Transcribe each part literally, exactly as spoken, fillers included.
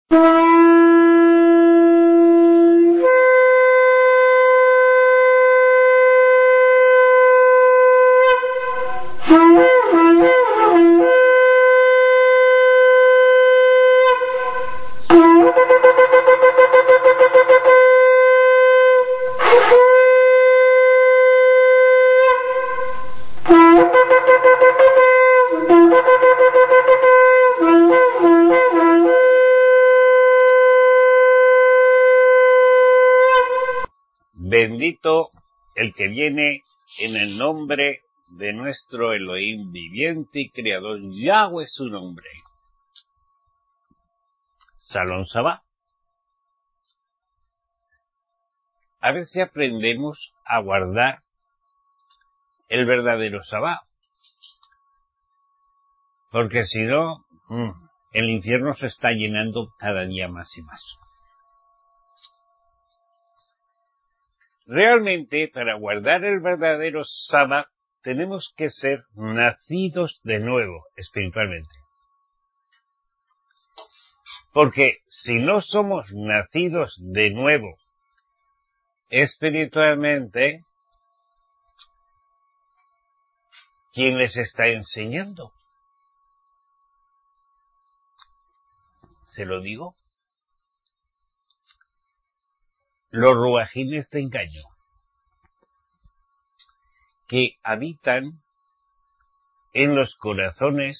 Bendito el que viene en el nombre de nuestro Elohim viviente y creador. Yahweh es su nombre. Shalom Shabbat. A ver si aprendemos a guardar el verdadero Shabbat. Porque si no, el infierno se está llenando cada día más y más. Realmente, para guardar el verdadero Shabbat, tenemos que ser nacidos de nuevo, espiritualmente. Porque si no somos nacidos de nuevo, espiritualmente, ¿quién les está enseñando? ¿Se lo digo? Los ruajines de engaño, que habitan en los corazones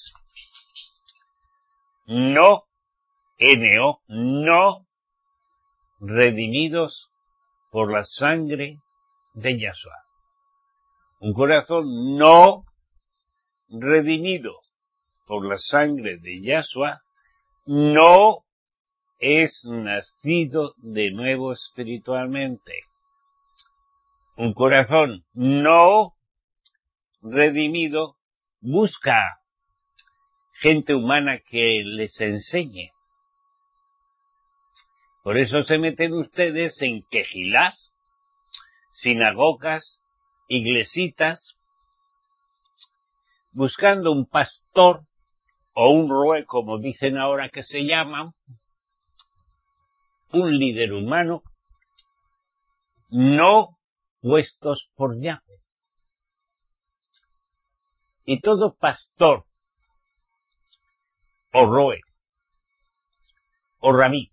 no, N O, no redimidos por la sangre de Yahshua. Un corazón no redimido por la sangre de Yahshua no es nacido de nuevo espiritualmente. Un corazón no redimido busca gente humana que les enseñe. Por eso se meten ustedes en quejilás, sinagogas, iglesitas, buscando un pastor o un roe, como dicen ahora que se llaman, un líder humano, no puestos por Yahweh. Y todo pastor, o roe, o rabí,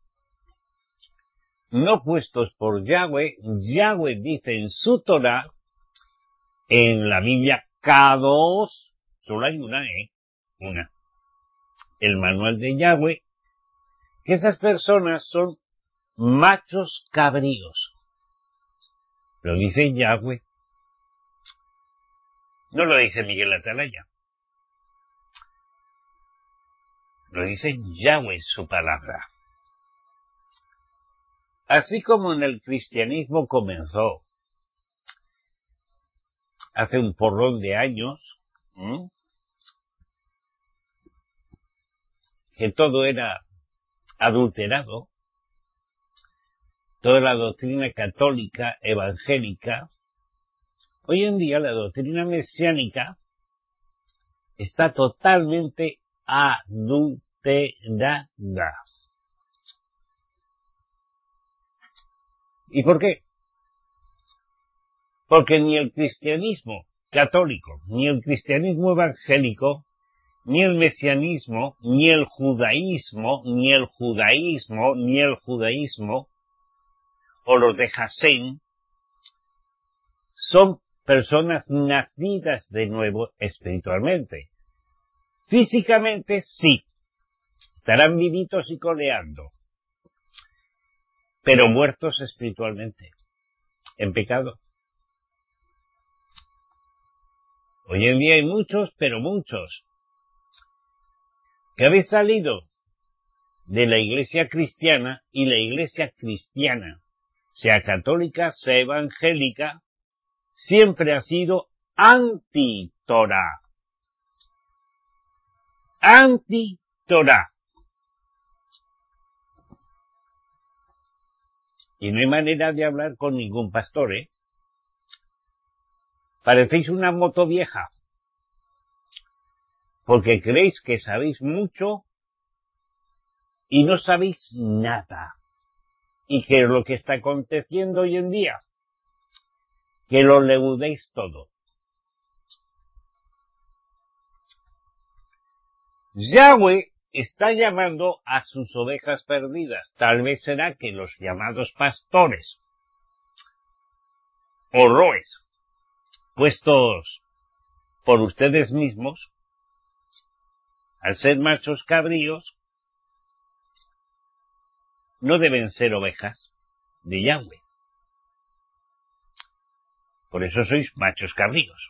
no puestos por Yahweh, Yahweh dice en su Torah, en la Biblia K dos, solo hay una, ¿eh? Una. El manual de Yahweh, que esas personas son machos cabríos. Lo dice Yahweh. No lo dice Miguel Atalaya. Lo dice Yahweh en su palabra. Así como en el cristianismo comenzó hace un porrón de años, ¿eh? que todo era adulterado, toda la doctrina católica, evangélica, hoy en día la doctrina mesiánica está totalmente adulterada. ¿Y por qué? Porque ni el cristianismo católico, ni el cristianismo evangélico, ni el mesianismo, ni el judaísmo, ni el judaísmo, ni el judaísmo, o los de Hasén, son personas nacidas de nuevo espiritualmente. Físicamente sí, estarán vivitos y coleando, pero muertos espiritualmente, en pecado. Hoy en día hay muchos, pero muchos, que habéis salido de la iglesia cristiana, y la iglesia cristiana, sea católica, sea evangélica, siempre ha sido anti-Torah. Anti-Torah. Y no hay manera de hablar con ningún pastor, ¿eh? Parecéis una moto vieja, porque creéis que sabéis mucho y no sabéis nada. ¿Y qué es lo que está aconteciendo hoy en día? Que lo leudéis todo. Yahweh está llamando a sus ovejas perdidas. Tal vez será que los llamados pastores o roes, puestos por ustedes mismos, al ser machos cabríos, no deben ser ovejas de Yahweh. Por eso sois machos cabríos.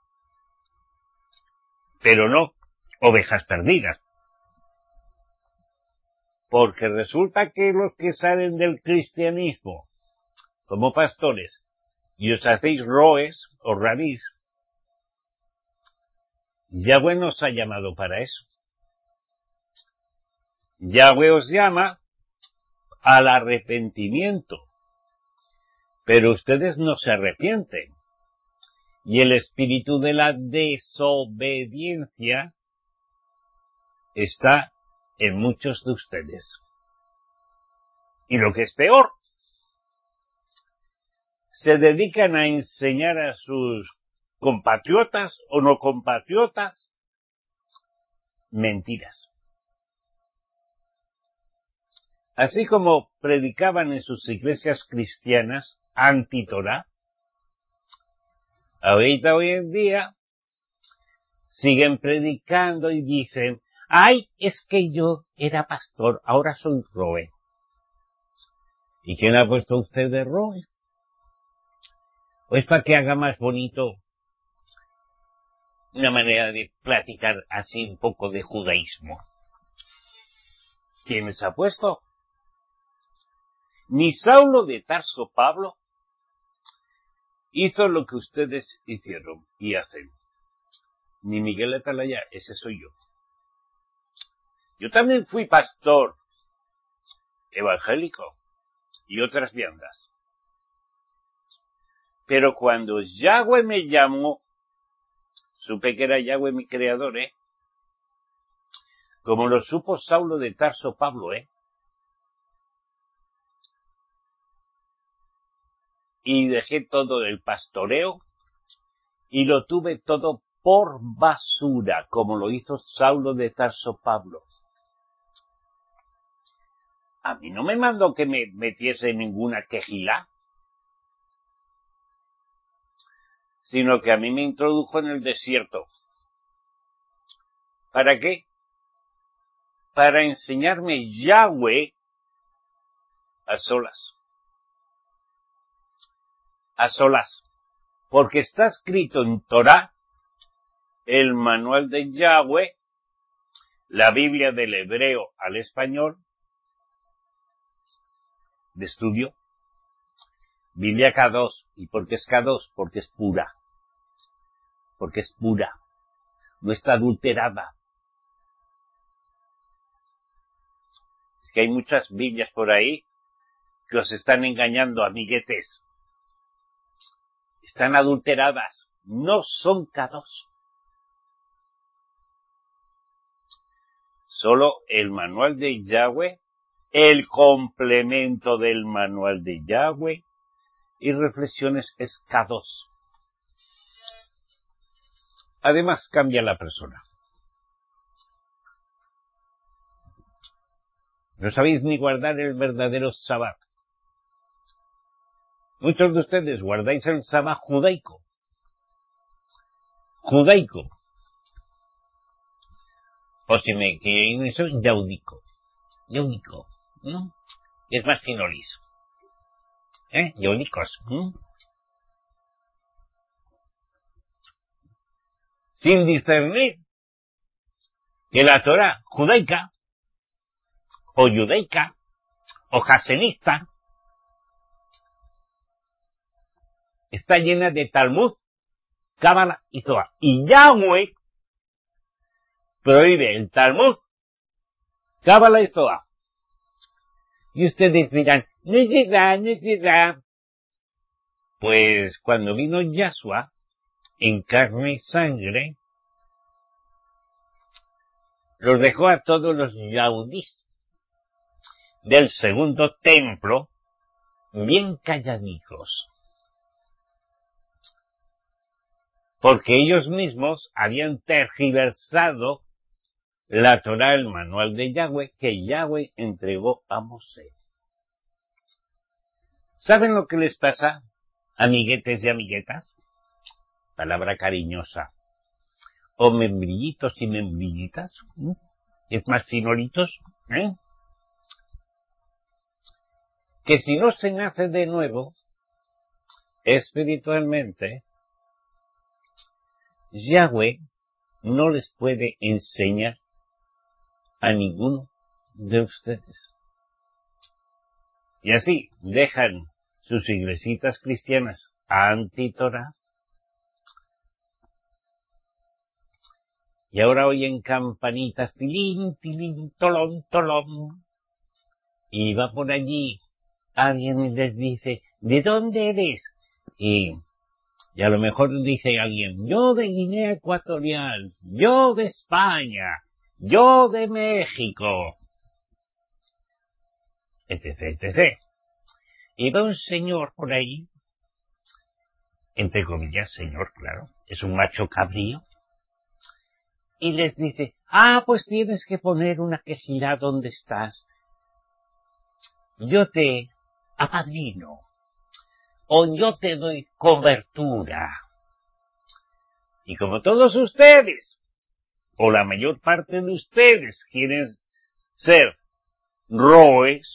Pero no ovejas perdidas. Porque resulta que los que salen del cristianismo como pastores y os hacéis roes o rabís, Yahweh nos ha llamado para eso. Yahweh os llama al arrepentimiento, pero ustedes no se arrepienten. Y el espíritu de la desobediencia está en muchos de ustedes. Y lo que es peor, se dedican a enseñar a sus compatriotas o no compatriotas mentiras. Así como predicaban en sus iglesias cristianas anti-Torá, ahorita hoy en día siguen predicando y dicen, ay, es que yo era pastor, ahora soy roe. ¿Y quién ha puesto a usted de roe? ¿O es para que haga más bonito una manera de platicar así un poco de judaísmo? ¿Quién les ha puesto? Ni Saulo de Tarso Pablo hizo lo que ustedes hicieron y hacen. Ni Miguel Atalaya, ese soy yo. Yo también fui pastor evangélico y otras viandas. Pero cuando Yahweh me llamó, supe que era Yahweh mi creador, ¿eh? Como lo supo Saulo de Tarso Pablo, ¿eh? Y dejé todo el pastoreo y lo tuve todo por basura, como lo hizo Saulo de Tarso Pablo. A mí no me mandó que me metiese en ninguna quejilá, sino que a mí me introdujo en el desierto. ¿Para qué? Para enseñarme Yahweh a solas. A solas. Porque está escrito en Torá, el manual de Yahweh, la Biblia del hebreo al español, de estudio, Biblia K dos. ¿Y por qué es K dos? Porque es pura. Porque es pura. No está adulterada. Es que hay muchas Biblias por ahí que os están engañando, amiguetes. Están adulteradas. No son K dos. Solo el manual de Yahweh, el complemento del manual de Yahweh y reflexiones es K dos. Además cambia la persona. No sabéis ni guardar el verdadero Sabbat. Muchos de ustedes guardáis el Sabbat judaico. Judaico. O si me quieren eso, yaudico. Yaudico. ¿No? Es más finolis. ¿Eh? Yaudicos. ¿Mm? Sin discernir que la Torah judaica o judaica o jasenista está llena de Talmud, Cábala y Zohar. Y Yahweh prohíbe el Talmud, Cábala y Zohar. Y ustedes dirán, no es verdad, no es verdad. Pues cuando vino Yahshua en carne y sangre, los dejó a todos los yaudís del segundo templo, bien calladitos, porque ellos mismos habían tergiversado la Torá, el manual de Yahweh, que Yahweh entregó a Mosé. ¿Saben lo que les pasa, amiguetes y amiguetas? Palabra cariñosa. O membrillitos y membrillitas, ¿eh? Es más finolitos, ¿eh? Que si no se nace de nuevo, espiritualmente, Yahweh no les puede enseñar a ninguno de ustedes. Y así dejan sus iglesitas cristianas anti-Torah, y ahora oyen campanitas, tilín, tilín, tolón, tolón, y va por allí alguien y les dice, ¿de dónde eres? Y, y a lo mejor dice alguien, yo de Guinea Ecuatorial, yo de España, yo de México, etc, etcétera. Y va un señor por ahí, entre comillas, señor, claro, es un macho cabrío, y les dice, ah, pues tienes que poner una quejilá donde estás. Yo te apadrino, o yo te doy cobertura. Y como todos ustedes, o la mayor parte de ustedes, quieren ser roes,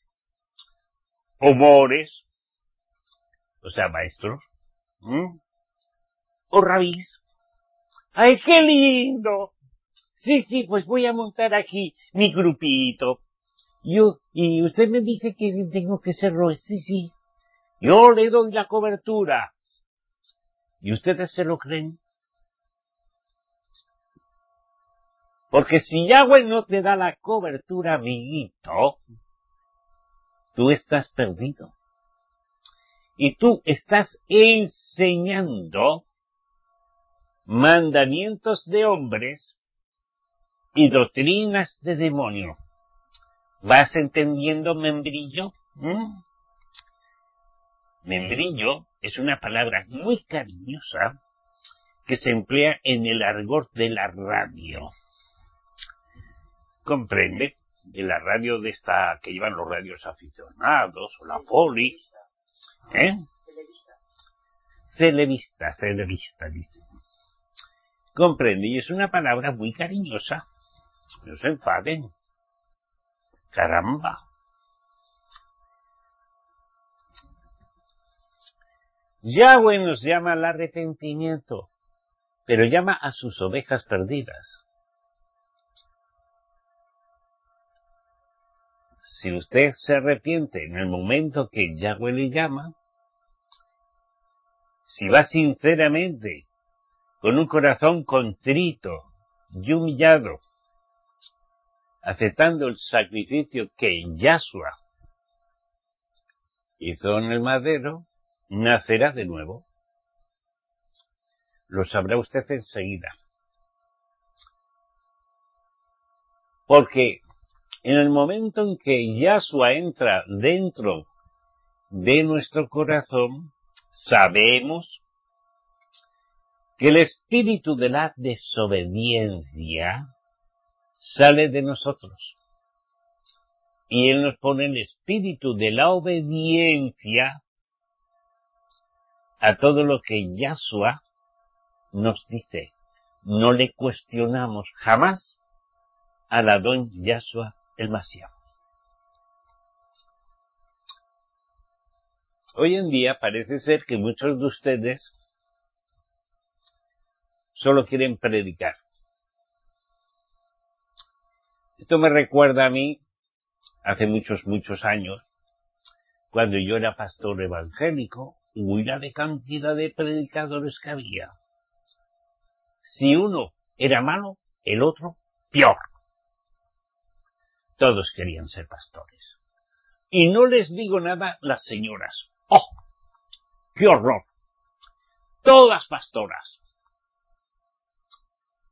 o mores, o sea, maestros, ¿m? o rabís. ¡Ay, qué lindo! Sí, sí, pues voy a montar aquí mi grupito. Yo, y usted me dice que tengo que ser roes. Sí, sí. Yo le doy la cobertura. ¿Y ustedes se lo creen? Porque si Yahweh no te da la cobertura, amiguito, tú estás perdido. Y tú estás enseñando mandamientos de hombres y doctrinas de demonio. ¿Vas entendiendo, membrillo? ¿Mm? Membrillo es una palabra muy cariñosa que se emplea en el argot de la radio. ¿Comprende? De la radio de esta que llevan los radios aficionados, o la poli. ¿Eh? Celevista, celevista, dice. Comprende, y es una palabra muy cariñosa. No se enfaden. Caramba. Yahweh nos llama al arrepentimiento, pero llama a sus ovejas perdidas. Si usted se arrepiente en el momento que Yahweh le llama, si va sinceramente, con un corazón contrito y humillado, aceptando el sacrificio que Yahshua hizo en el madero, nacerá de nuevo. Lo sabrá usted enseguida. Porque en el momento en que Yahshua entra dentro de nuestro corazón, sabemos que el espíritu de la desobediencia sale de nosotros. Y Él nos pone el espíritu de la obediencia a todo lo que Yahshua nos dice. No le cuestionamos jamás al Adón Yahshua el Mashiach. Hoy en día parece ser que muchos de ustedes solo quieren predicar. Esto me recuerda a mí, hace muchos, muchos años, cuando yo era pastor evangélico, hubiera de cantidad de predicadores que había. Si uno era malo, el otro peor. Todos querían ser pastores. Y no les digo nada las señoras. ¡Oh! ¡Qué horror! Todas pastoras.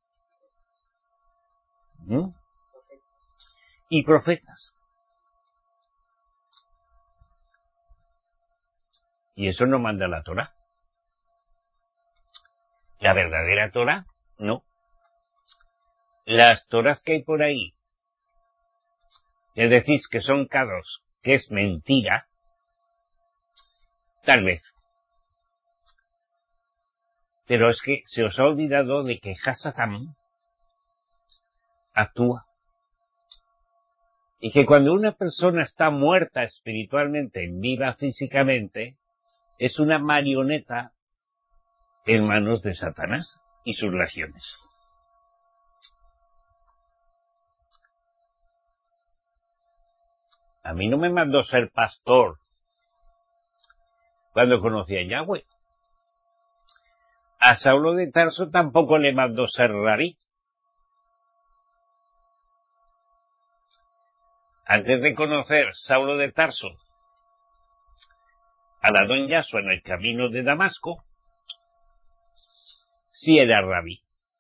¿Mm? Y profetas. Y eso no manda la Torá. La verdadera Torá, no. Las Torás que hay por ahí, que decís que son cados, que es mentira, tal vez. Pero es que se os ha olvidado de que Hasatán actúa. Y que cuando una persona está muerta espiritualmente, viva físicamente, es una marioneta en manos de Satanás y sus legiones. A mí no me mandó ser pastor cuando conocí a Yahweh. A Saulo de Tarso tampoco le mandó ser rabí. Antes de conocer Saulo de Tarso a la don Yahshua en el camino de Damasco, sí era rabí.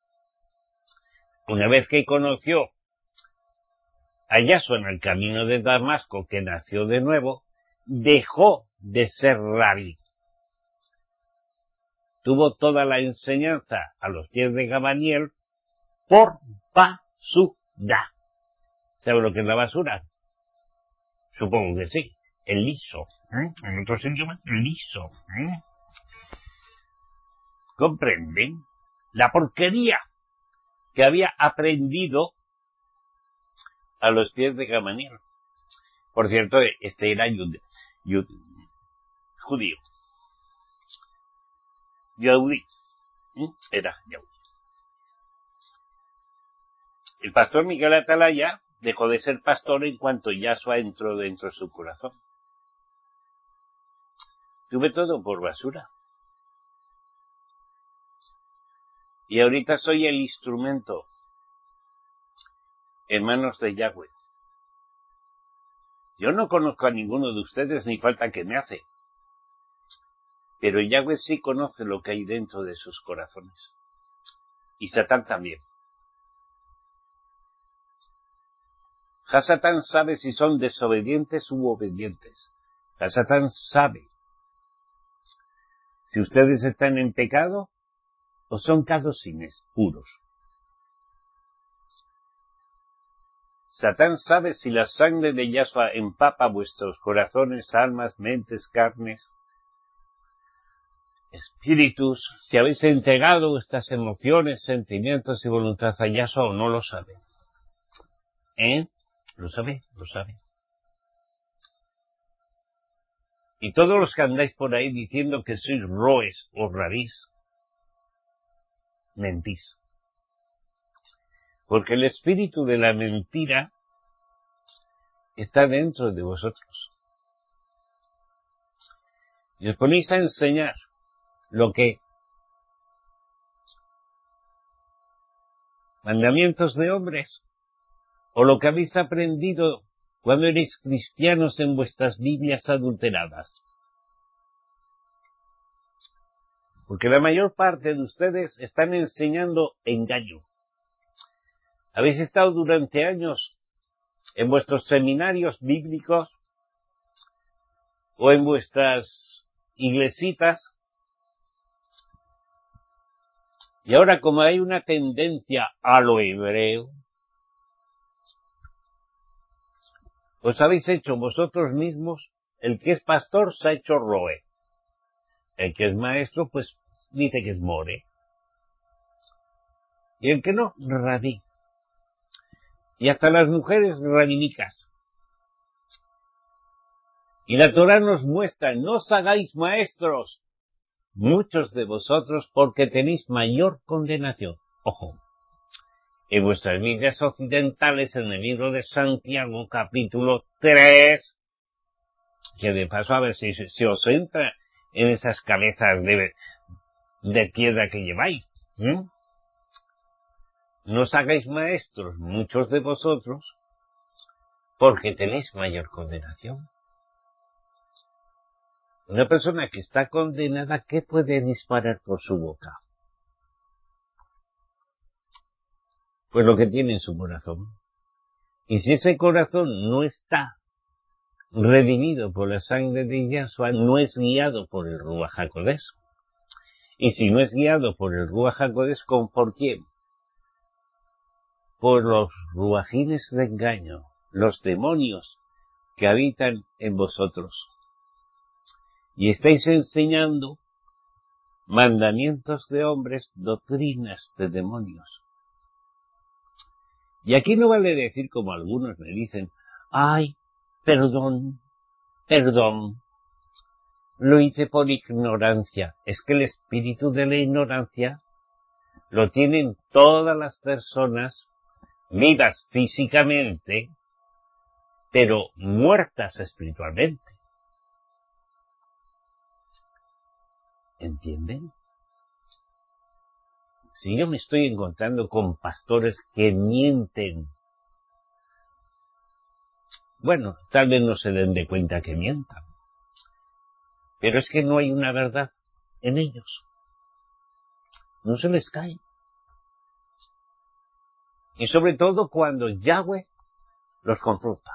Una vez que conoció a Yahshua en el camino de Damasco, que nació de nuevo, dejó de ser rabí. Tuvo toda la enseñanza a los pies de Gamaliel por basura. ¿Sabe lo que es la basura? Supongo que sí. El liso. ¿Eh? En otros idiomas, el liso. ¿Eh? ¿Comprenden? La porquería que había aprendido a los pies de Gamaliel. Por cierto, este era yud, yud, judío. Yahudí. ¿Eh? Era Yahudí. El pastor Miguel Atalaya dejó de ser pastor en cuanto Yahshua entró dentro de su corazón. Tuve todo por basura. Y ahorita soy el instrumento en manos de Yahweh. Yo no conozco a ninguno de ustedes ni falta que me hace. Pero Yahweh sí conoce lo que hay dentro de sus corazones. Y Satán también. Hasatán sabe si son desobedientes u obedientes. Hasatán sabe si ustedes están en pecado o son cadocines puros. Satán sabe si la sangre de Yahshua empapa vuestros corazones, almas, mentes, carnes, espíritus, si habéis entregado vuestras emociones, sentimientos y voluntad a Yahshua o no lo sabe. ¿Eh? Lo sabe, lo sabe. Y todos los que andáis por ahí diciendo que sois roes o rabís, mentís. Porque el espíritu de la mentira está dentro de vosotros. Y os ponéis a enseñar lo que mandamientos de hombres o lo que habéis aprendido cuando erais cristianos en vuestras Biblias adulteradas. Porque la mayor parte de ustedes están enseñando engaño. Habéis estado durante años en vuestros seminarios bíblicos o en vuestras iglesitas y ahora como hay una tendencia a lo hebreo, os habéis hecho vosotros mismos, el que es pastor se ha hecho roe, el que es maestro pues dice que es more, y el que no, rabí. Y hasta las mujeres rabinicas. Y la Torá nos muestra, no os hagáis maestros, muchos de vosotros, porque tenéis mayor condenación. Ojo, en vuestras Biblias occidentales, en el libro de Santiago, capítulo tres, que de paso a ver si, si os entra en esas cabezas de, de piedra que lleváis. ¿eh? No os hagáis maestros, muchos de vosotros, porque tenéis mayor condenación. Una persona que está condenada, ¿qué puede disparar por su boca? Pues lo que tiene en su corazón. Y si ese corazón no está redimido por la sangre de Yahshua, no es guiado por el Ruach HaKodesh. Y si no es guiado por el Ruach HaKodesh, ¿por quién? Por los ruajines de engaño, los demonios que habitan en vosotros. Y estáis enseñando mandamientos de hombres, doctrinas de demonios. Y aquí no vale decir como algunos me dicen, ay, perdón, perdón, lo hice por ignorancia. Es que el espíritu de la ignorancia lo tienen todas las personas vivas físicamente, pero muertas espiritualmente. ¿Entienden? Si yo me estoy encontrando con pastores que mienten, bueno, tal vez no se den de cuenta que mientan, pero es que no hay una verdad en ellos. No se les cae. Y sobre todo cuando Yahweh los confronta.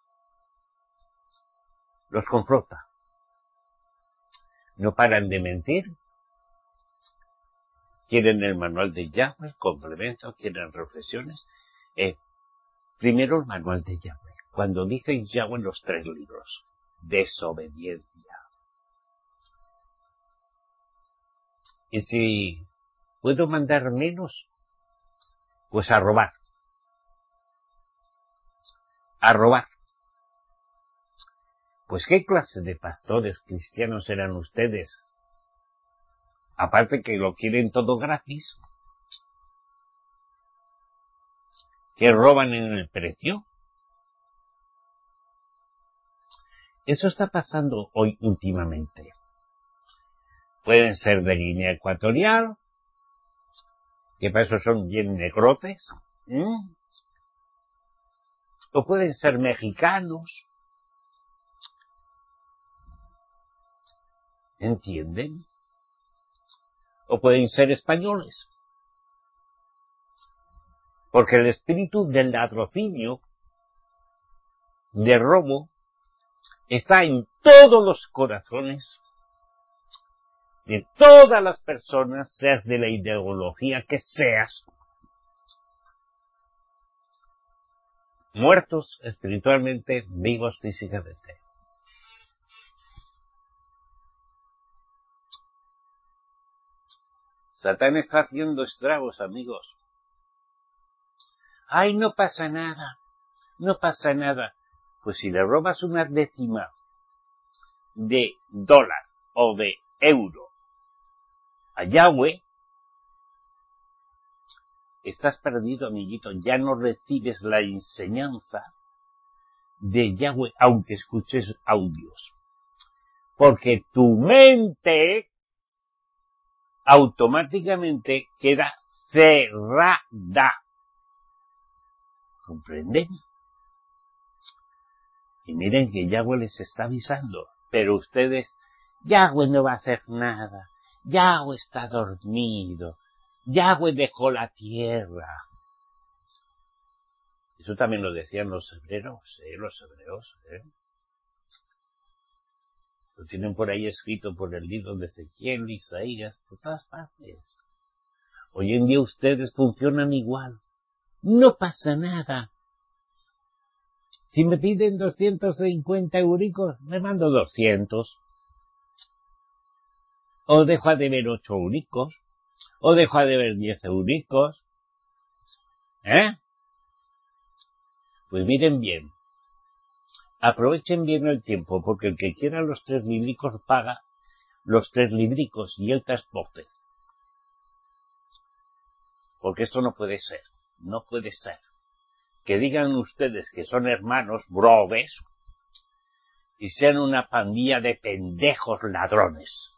Los confronta. No paran de mentir. Quieren el manual de Yahweh, complemento, quieren reflexiones. Eh, primero el manual de Yahweh. Cuando dice Yahweh los tres libros. Desobediencia. Y si puedo mandar menos, pues a robar. A robar. Pues ¿qué clase de pastores cristianos eran ustedes? Aparte que lo quieren todo gratis. Que roban en el precio. Eso está pasando hoy últimamente. Pueden ser de Guinea Ecuatorial, que para eso son bien negrotes, ¿eh? O pueden ser mexicanos. ¿Entienden? O pueden ser españoles. Porque el espíritu del latrocinio, de robo, está en todos los corazones de todas las personas, seas de la ideología que seas, muertos espiritualmente, vivos físicamente. Satán está haciendo estragos, amigos. Ay, no pasa nada, no pasa nada. Pues si le robas una décima de dólar o de euro a Yahweh, estás perdido, amiguito. Ya no recibes la enseñanza de Yahweh, aunque escuches audios. Porque tu mente automáticamente queda cerrada. ¿Comprenden? Y miren que Yahweh les está avisando. Pero ustedes, Yahweh no va a hacer nada. Yahweh está dormido. Yahweh dejó la tierra. Eso también lo decían los hebreos, ¿eh? Los hebreos, ¿eh? Lo tienen por ahí escrito por el libro de Ezequiel, Isaías, por todas partes. Hoy en día ustedes funcionan igual. No pasa nada. Si me piden doscientos cincuenta euricos, me mando doscientos. O dejo de ver ocho euricos. O dejo de ver diez euricos. ¿Eh? Pues miren bien. Aprovechen bien el tiempo, porque el que quiera los tres libricos paga los tres libricos y el transporte. Porque esto no puede ser. No puede ser. Que digan ustedes que son hermanos, brothers, y sean una pandilla de pendejos ladrones.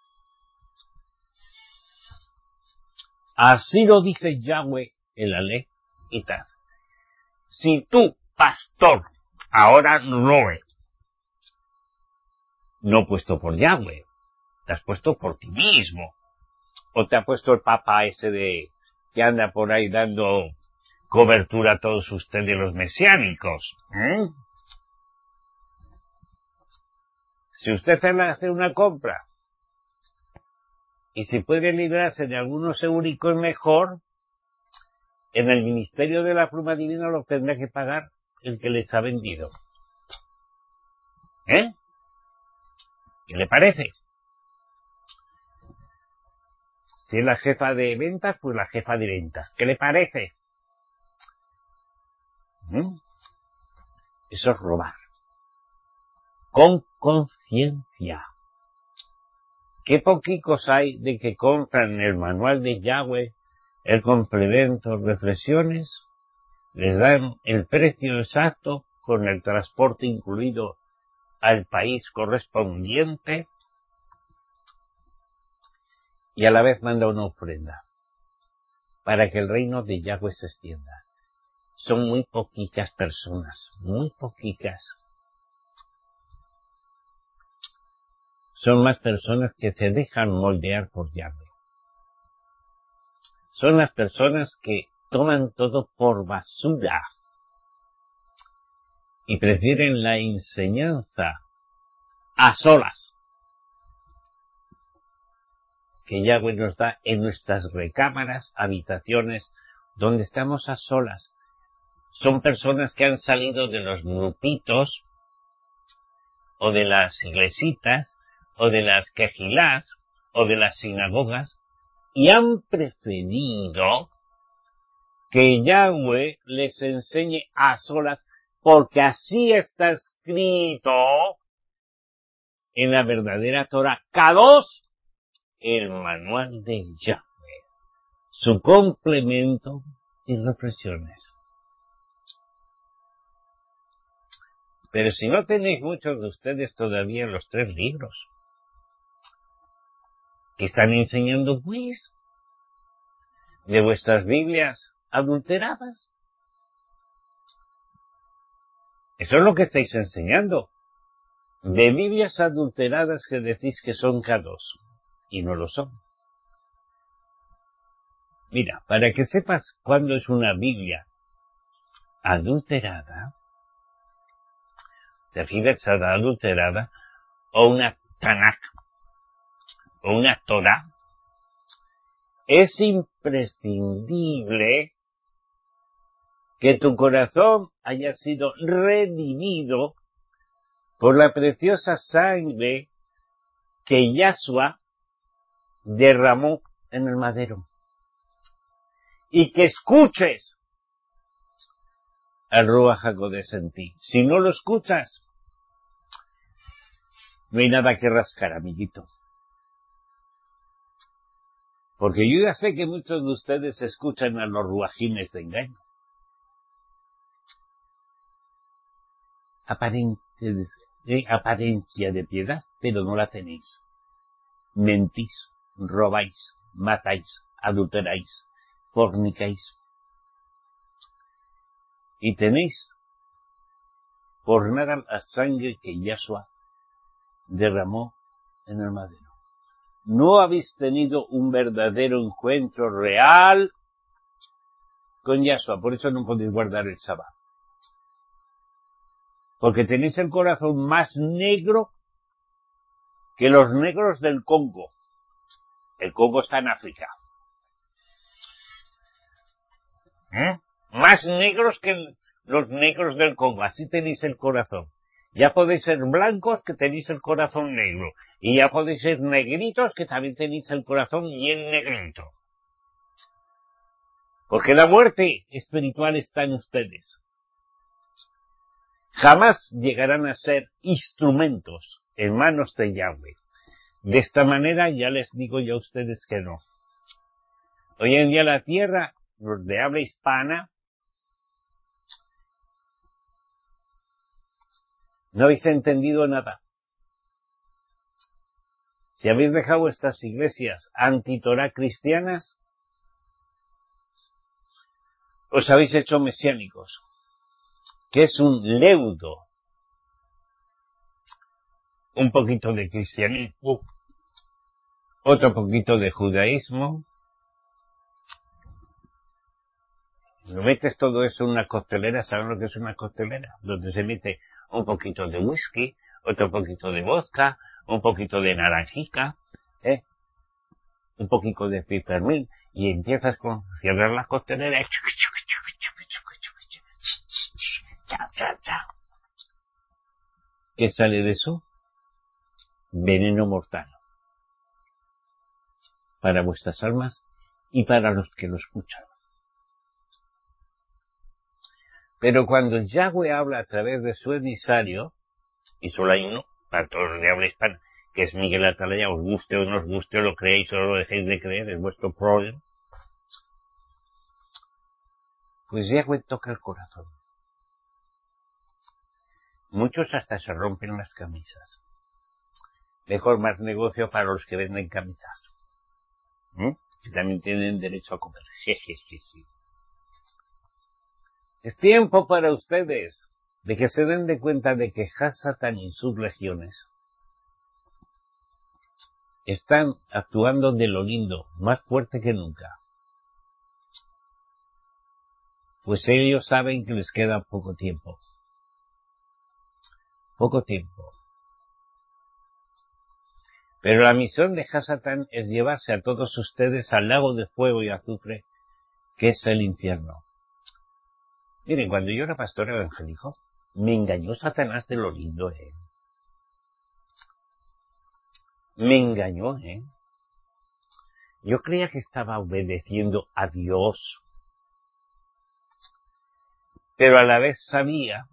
Así lo dice Yahweh en la ley y tal. Si tú, pastor, ahora no es, no puesto por Yahweh, te has puesto por ti mismo, o te ha puesto el papa ese de que anda por ahí dando cobertura a todos ustedes los mesiánicos, ¿eh? Si usted hace una compra y si puede librarse de algunos euricos mejor, en el Ministerio de la Pluma Divina lo tendrá que pagar el que les ha vendido. ¿Eh? ¿Qué le parece? Si es la jefa de ventas, pues la jefa de ventas. ¿Qué le parece? ¿Mm? Eso es robar. Con conciencia. ¿Qué poquicos hay de que compran el manual de Yahweh, el complemento, reflexiones, les dan el precio exacto con el transporte incluido al país correspondiente y a la vez manda una ofrenda para que el reino de Yahweh se extienda? Son muy poquitas personas, muy poquitas. Son más personas que se dejan moldear por Yahweh. Son las personas que toman todo por basura y prefieren la enseñanza a solas que Yahweh nos da en nuestras recámaras, habitaciones, donde estamos a solas. Son personas que han salido de los grupitos o de las iglesitas o de las quejilás o de las sinagogas y han preferido que Yahweh les enseñe a solas, porque así está escrito en la verdadera Torah Kadosh, el manual de Yahweh, su complemento y reflexiones. Pero si no tenéis muchos de ustedes todavía los tres libros, que están enseñando pues de vuestras Biblias adulteradas. Eso es lo que estáis enseñando. De Biblias adulteradas que decís que son Kadosh y no lo son. Mira, para que sepas cuándo es una Biblia adulterada, te refieres a la adulterada, o una Tanakh, o una Torah, es imprescindible que tu corazón haya sido redimido por la preciosa sangre que Yahshua derramó en el madero. Y que escuches al Ruach HaKodesh en ti. Si no lo escuchas, no hay nada que rascar, amiguito. Porque yo ya sé que muchos de ustedes escuchan a los ruajines de engaño. Aparente, eh, apariencia de piedad, pero no la tenéis. Mentís, robáis, matáis, adulteráis, fornicáis. Y tenéis por nada la sangre que Yahshua derramó en el madero. No habéis tenido un verdadero encuentro real con Yahshua, por eso no podéis guardar el Shabbat. Porque tenéis el corazón más negro que los negros del Congo. El Congo está en África. ¿Eh? Más negros que los negros del Congo, así tenéis el corazón. Ya podéis ser blancos que tenéis el corazón negro. Y ya podéis ser negritos que también tenéis el corazón bien negrito. Porque la muerte espiritual está en ustedes. Jamás llegarán a ser instrumentos en manos de Yahweh. De esta manera ya les digo yo a ustedes que no. Hoy en día la tierra, los de habla hispana, no habéis entendido nada. Si habéis dejado estas iglesias anti-Torah cristianas, os habéis hecho mesiánicos, que es un leudo, un poquito de cristianismo, otro poquito de judaísmo. Lo metes todo eso en una costelera, ¿saben lo que es una costelera? Donde se mete un poquito de whisky, otro poquito de vodka, un poquito de naranjica, ¿eh? un poquito de peppermint, y empiezas con cierrar las costeleras. ¿Qué sale de eso? Veneno mortal para vuestras almas y para los que lo escuchan. Pero cuando Yahweh habla a través de su emisario, y solo hay uno, para todos los de habla hispana, que es Miguel Atalaya, os guste o no os guste, o lo creéis o lo dejéis de creer, es vuestro problema, pues Yahweh toca el corazón. Muchos hasta se rompen las camisas. Mejor más negocio para los que venden camisas, ¿Mm? que también tienen derecho a comer. Jejeje. Es tiempo para ustedes de que se den de cuenta de que Hasatán y sus legiones están actuando de lo lindo, más fuerte que nunca. Pues ellos saben que les queda poco tiempo. Poco tiempo. Pero la misión de Hasatán es llevarse a todos ustedes al lago de fuego y azufre, que es el infierno. Miren, cuando yo era pastor evangélico, me engañó Satanás de lo lindo, ¿eh? Me engañó, ¿eh? Yo creía que estaba obedeciendo a Dios, pero a la vez sabía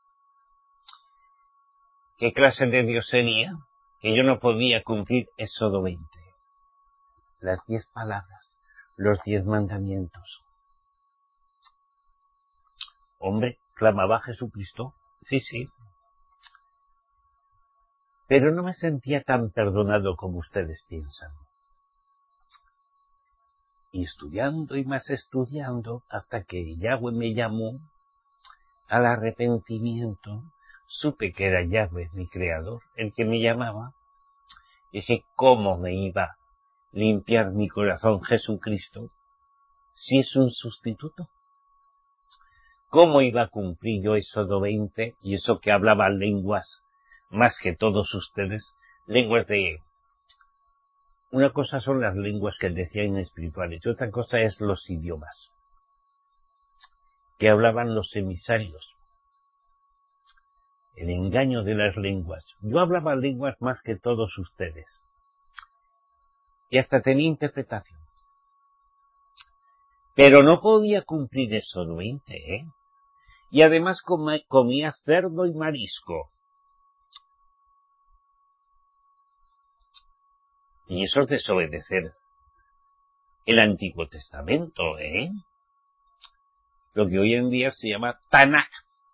qué clase de Dios sería, que yo no podía cumplir Éxodo veinte, las diez palabras, los diez mandamientos. Hombre, clamaba a Jesucristo, sí, sí. Pero no me sentía tan perdonado como ustedes piensan. Y estudiando y más estudiando, hasta que Yahweh me llamó al arrepentimiento, supe que era Yahweh, mi creador, el que me llamaba. Dije, ¿cómo me iba a limpiar mi corazón Jesucristo si es un sustituto? ¿Cómo iba a cumplir yo Éxodo veinte y eso que hablaba lenguas más que todos ustedes? Lenguas de... Una cosa son las lenguas que decían espirituales y otra cosa es los idiomas que hablaban los emisarios. El engaño de las lenguas. Yo hablaba lenguas más que todos ustedes. Y hasta tenía interpretación. Pero no podía cumplir Éxodo veinte, ¿eh? Y además comía cerdo y marisco. Y eso es desobedecer el Antiguo Testamento, ¿eh? Lo que hoy en día se llama Tanaj.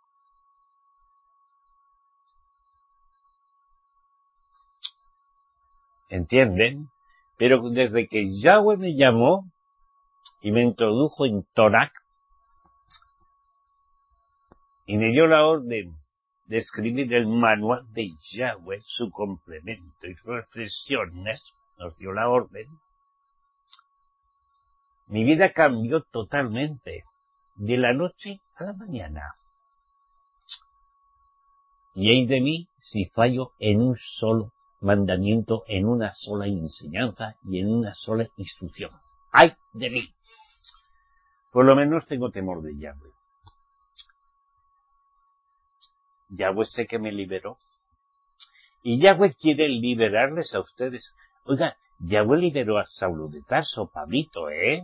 ¿Entienden? Pero desde que Yahweh me llamó y me introdujo en Torah y me dio la orden de escribir el manual de Yahweh, su complemento y reflexiones, nos dio la orden, mi vida cambió totalmente, de la noche a la mañana. Y ay de mí si fallo en un solo mandamiento, en una sola enseñanza y en una sola instrucción. ¡Ay de mí! Por lo menos tengo temor de Yahweh. Yahweh sé que me liberó. Y Yahweh quiere liberarles a ustedes. Oiga, Yahweh liberó a Saulo de Tarso, Pablito, ¿eh?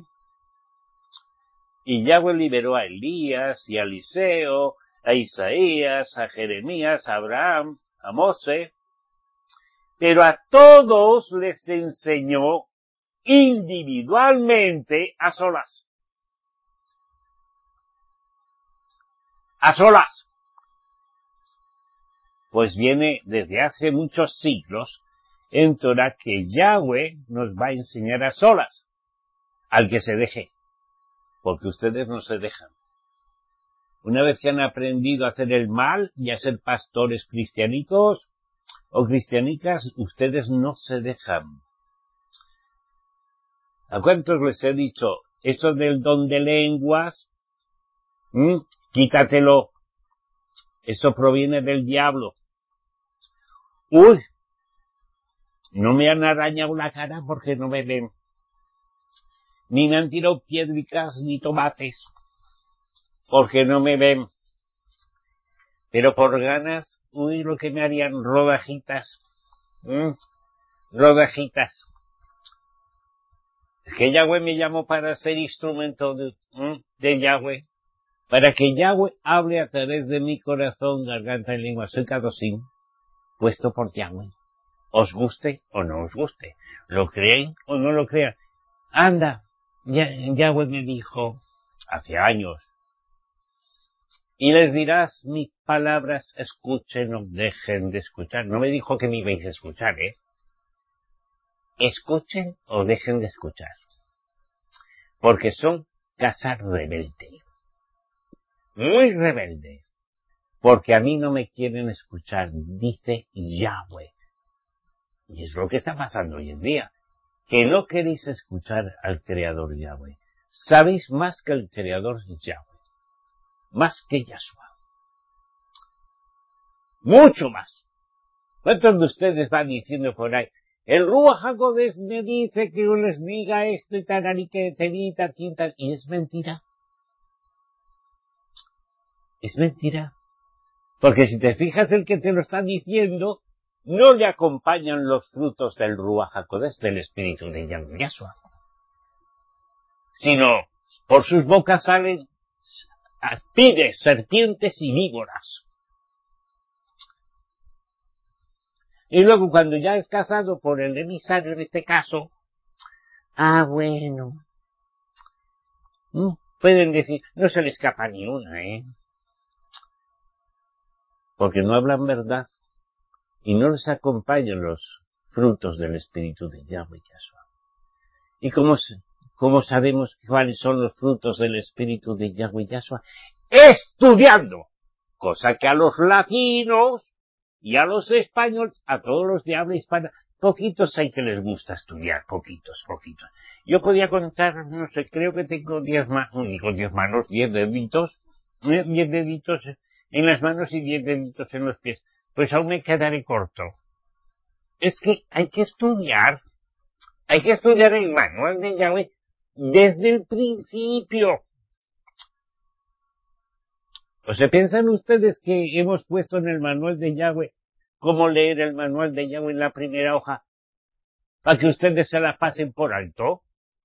Y Yahweh liberó a Elías y a Eliseo, a Isaías, a Jeremías, a Abraham, a Mosé. Pero a todos les enseñó individualmente a solas. A solas. Pues viene desde hace muchos siglos en Torah que Yahweh nos va a enseñar a solas, al que se deje, porque ustedes no se dejan. Una vez que han aprendido a hacer el mal y a ser pastores cristianicos o cristianicas, ustedes no se dejan. ¿A cuántos les he dicho eso del don de lenguas? ¿Mm? Quítatelo. Eso proviene del diablo. Uy, no me han arañado la cara porque no me ven. Ni me han tirado piedricas ni tomates porque no me ven. Pero por ganas, uy, lo que me harían rodajitas. ¿Mm? Rodajitas. Es que Yahweh me llamó para ser instrumento de, ¿Mm? de Yahweh. Para que Yahweh hable a través de mi corazón, garganta y lengua. Soy Kadoshim, puesto por Yahweh. Os guste o no os guste. Lo creen o no lo crean. Anda, Yahweh me dijo hace años. Y les dirás mis palabras, escuchen o dejen de escuchar. No me dijo que me ibais a escuchar, ¿eh? Escuchen o dejen de escuchar. Porque son casa rebelde. Muy rebelde. Porque a mí no me quieren escuchar, dice Yahweh. Y es lo que está pasando hoy en día. Que no queréis escuchar al Creador Yahweh. Sabéis más que el Creador Yahweh. Más que Yahshua. Mucho más. ¿Cuántos de ustedes van diciendo por ahí? El Ruach HaKodesh me dice que yo les diga esto y tal, y que te diga, tal, y es mentira. Es mentira. Porque si te fijas, el que te lo está diciendo, no le acompañan los frutos del Ruach HaKodesh, del Espíritu de Yahshua. Sino, por sus bocas salen aspides, serpientes y víboras. Y luego cuando ya es casado por el emisario en este caso, ah, bueno, ¿Mm? pueden decir, no se le escapa ni una, ¿eh? Porque no hablan verdad y no les acompañan los frutos del Espíritu de Yahweh Yahshua. ¿Y cómo, cómo sabemos cuáles son los frutos del Espíritu de Yahweh Yahshua? Estudiando, cosa que a los latinos y a los españoles, a todos los de habla hispana, poquitos hay que les gusta estudiar, poquitos, poquitos. Yo podía contar, no sé, creo que tengo diez manos, digo diez manos, diez deditos, diez deditos en las manos y diez deditos en los pies. Pues aún me quedaré corto. Es que hay que estudiar, hay que estudiar el manual de Yahweh desde el principio. ¿O se piensan ustedes que hemos puesto en el manual de Yahweh cómo leer el manual de Yahweh en la primera hoja para que ustedes se la pasen por alto?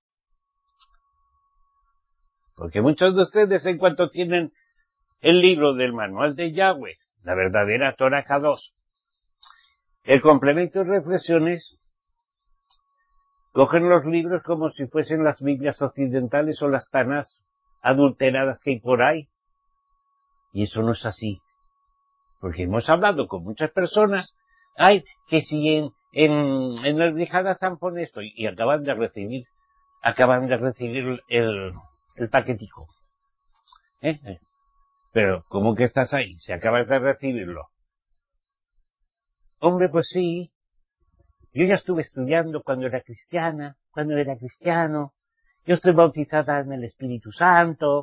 Porque muchos de ustedes, en cuanto tienen el libro del manual de Yahweh, la verdadera Torah Kadosh, el complemento de reflexiones, cogen los libros como si fuesen las Biblias occidentales o las Tanás adulteradas que hay por ahí. Y eso no es así. Porque hemos hablado con muchas personas, ay, que si en, en, en el Brihadazán pone esto, y acaban de recibir, acaban de recibir el, el paquetico. ¿Eh? Pero, ¿cómo que estás ahí? Si acabas de recibirlo. Hombre, pues sí. Yo ya estuve estudiando cuando era cristiana, cuando era cristiano. Yo estoy bautizada en el Espíritu Santo.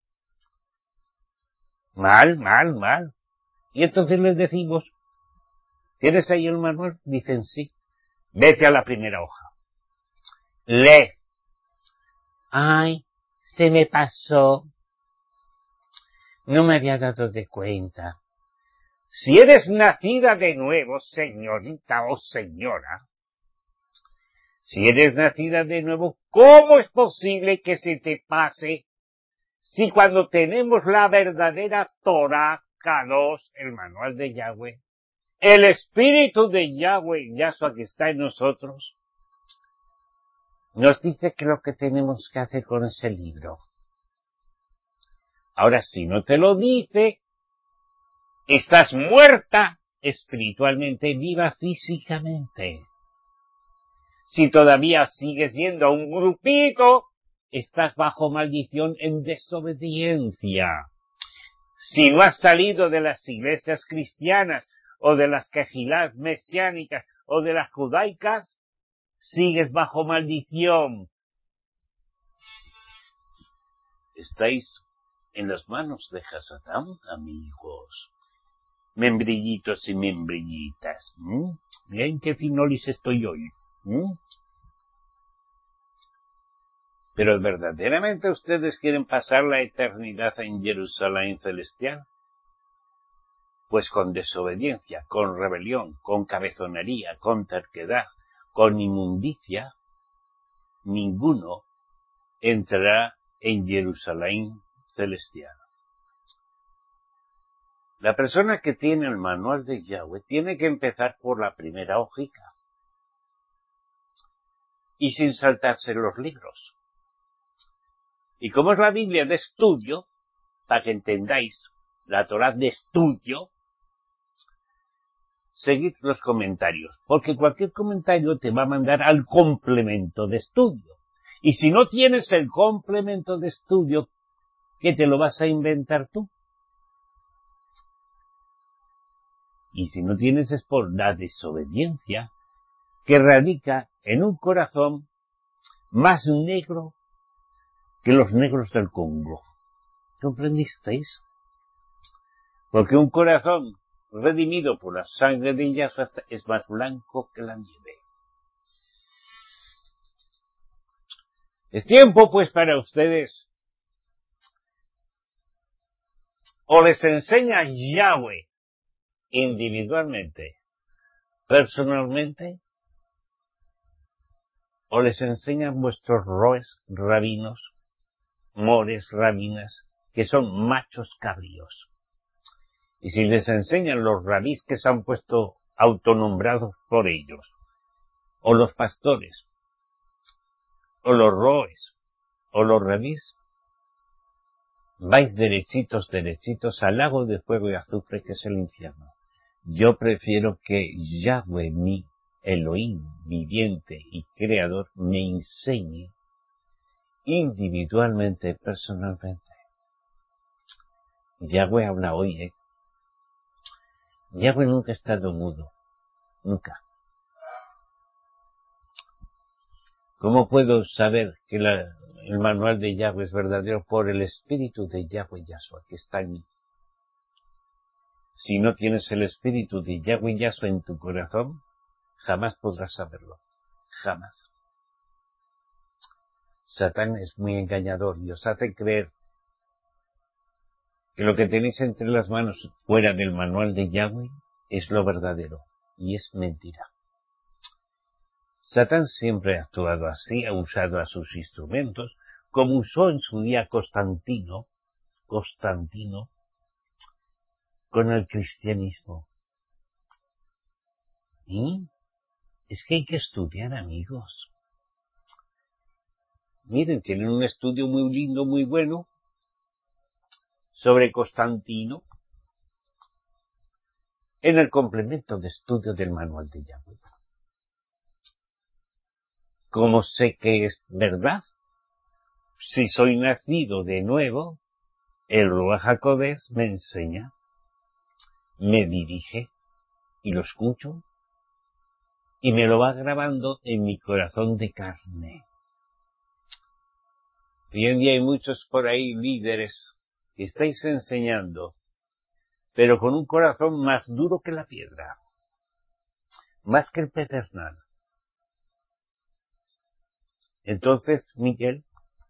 Mal, mal, mal. Y entonces les decimos, ¿tienes ahí el manual? Dicen sí. Vete a la primera hoja. Lee. Ay, se me pasó. No me había dado de cuenta. Si eres nacida de nuevo, señorita o señora, si eres nacida de nuevo, ¿cómo es posible que se te pase si cuando tenemos la verdadera Torah Kadosh, el manual de Yahweh, el Espíritu de Yahweh, Yahshua que está en nosotros, nos dice que lo que tenemos que hacer con ese libro? Ahora, si no te lo dice, estás muerta espiritualmente, viva físicamente. Si todavía sigues yendo a un grupito, estás bajo maldición en desobediencia. Si no has salido de las iglesias cristianas, o de las quejilás mesiánicas, o de las judaicas, sigues bajo maldición. Estáis en las manos de Hasatán, amigos. membrillitos y membrillitas. ¿Mm? Miren qué finolis estoy hoy. ¿Mm? Pero ¿verdaderamente ustedes quieren pasar la eternidad en Jerusalén celestial? Pues con desobediencia, con rebelión, con cabezonería, con terquedad, con inmundicia, ninguno entrará en Jerusalén celestial. La persona que tiene el manual de Yahweh tiene que empezar por la primera hojica y sin saltarse los libros. Y como es la Biblia de estudio, para que entendáis, la Torá de estudio, seguid los comentarios, porque cualquier comentario te va a mandar al complemento de estudio. Y si no tienes el complemento de estudio, ¿qué te lo vas a inventar tú? Y si no tienes es por la desobediencia que radica en un corazón más negro que los negros del Congo. ¿Comprendisteis? Porque un corazón redimido por la sangre de Yahshua es más blanco que la nieve. Es tiempo, pues, para ustedes. O les enseña Yahweh individualmente, personalmente, o les enseñan vuestros roes, rabinos, mores, rabinas, que son machos cabríos. Y si les enseñan los rabís que se han puesto autonombrados por ellos, o los pastores, o los roes, o los rabís, vais derechitos, derechitos al lago de fuego y azufre que es el infierno. Yo prefiero que Yahweh, mi Elohim, viviente y creador, me enseñe individualmente, personalmente. Yahweh habla hoy, ¿eh? Yahweh nunca ha estado mudo. Nunca. ¿Cómo puedo saber que la, el manual de Yahweh es verdadero? Por el espíritu de Yahweh Yahshua que está en mí. Si no tienes el espíritu de Yahweh Yahshua en tu corazón, jamás podrás saberlo. Jamás. Satán es muy engañador y os hace creer que lo que tenéis entre las manos fuera del manual de Yahweh es lo verdadero. Y es mentira. Satán siempre ha actuado así, ha usado a sus instrumentos, como usó en su día Constantino, Constantino, con el cristianismo. ¿Y? Es que hay que estudiar, amigos. Miren, tienen un estudio muy lindo, muy bueno, sobre Constantino, en el complemento de estudio del manual de Yahweh. ¿Cómo sé que es verdad? Si soy nacido de nuevo, el Ruach HaKodesh me enseña, me dirige, y lo escucho, y me lo va grabando en mi corazón de carne. Hoy en día hay muchos por ahí líderes que estáis enseñando, pero con un corazón más duro que la piedra, más que el pedernal. Entonces, Miguel,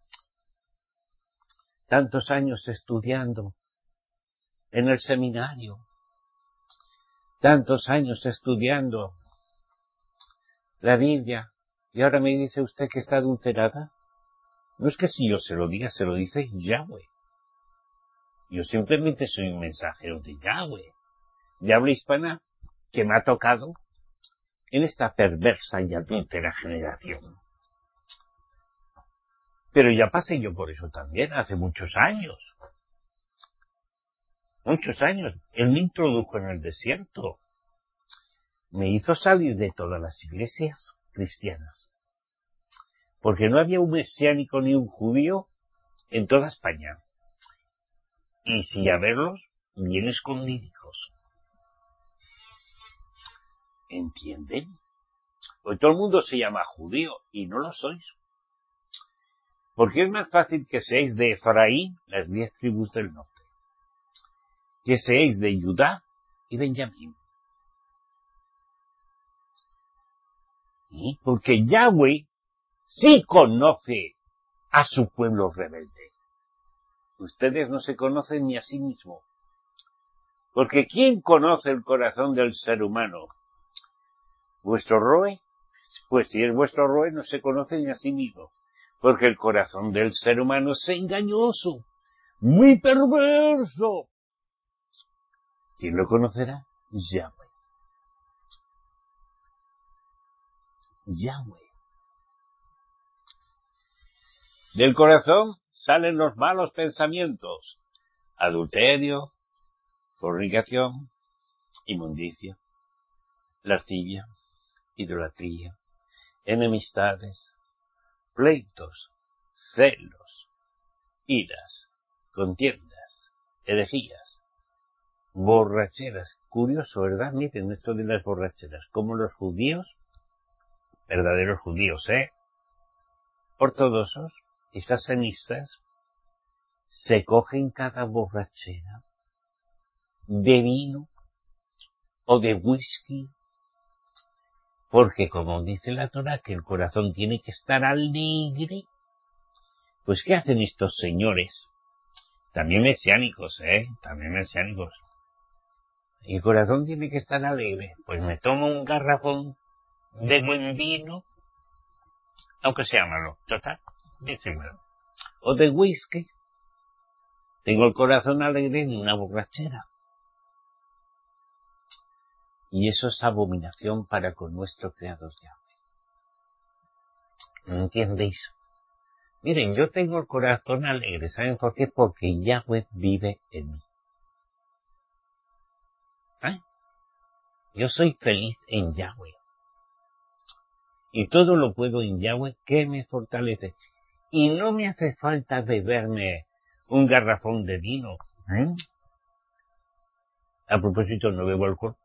tantos años estudiando en el seminario, tantos años estudiando la Biblia, y ahora me dice usted que está adulterada. No es que si yo se lo diga, se lo dice Yahweh. Yo simplemente soy un mensajero de Yahweh, de habla hispana, que me ha tocado en esta perversa y adúltera generación. Pero ya pasé yo por eso también, hace muchos años. Muchos años. Él me introdujo en el desierto. Me hizo salir de todas las iglesias cristianas. Porque no había un mesiánico ni un judío en toda España. Y si a verlos, bien escondidos. ¿Entienden? Hoy todo el mundo se llama judío y no lo sois. Porque es más fácil que seáis de Efraín, las diez tribus del norte, que seáis de Judá, y Benjamín. ¿Sí? Porque Yahweh sí conoce a su pueblo rebelde. Ustedes no se conocen ni a sí mismos. Porque ¿quién conoce el corazón del ser humano? ¿Vuestro Roe? Pues si es vuestro Roe, no se conoce ni a sí mismo. Porque el corazón del ser humano es engañoso, muy perverso. ¿Quién lo conocerá? Yahweh. Yahweh. Del corazón salen los malos pensamientos: adulterio, fornicación, inmundicia, lascivia, idolatría, enemistades, pleitos, celos, iras, contiendas, herejías, borracheras. Curioso, ¿verdad? Miren esto de las borracheras. Como los judíos, verdaderos judíos, ¿eh? ortodoxos y jansenistas, se cogen cada borrachera de vino o de whisky, porque como dice la Torá que el corazón tiene que estar alegre. Pues ¿qué hacen estos señores? También mesiánicos, ¿eh? También mesiánicos. El corazón tiene que estar alegre. Pues me tomo un garrafón de buen vino, aunque sea malo, total, decímelo. O de whisky. Tengo el corazón alegre en una borrachera. Y eso es abominación para con nuestro Creador Yahweh. ¿No entendéis? Miren, yo tengo el corazón alegre. ¿Saben por qué? Porque Yahweh vive en mí. ¿Eh? Yo soy feliz en Yahweh. Y todo lo puedo en Yahweh que me fortalece. Y no me hace falta beberme un garrafón de vino. ¿Eh? A propósito, no bebo alcohol.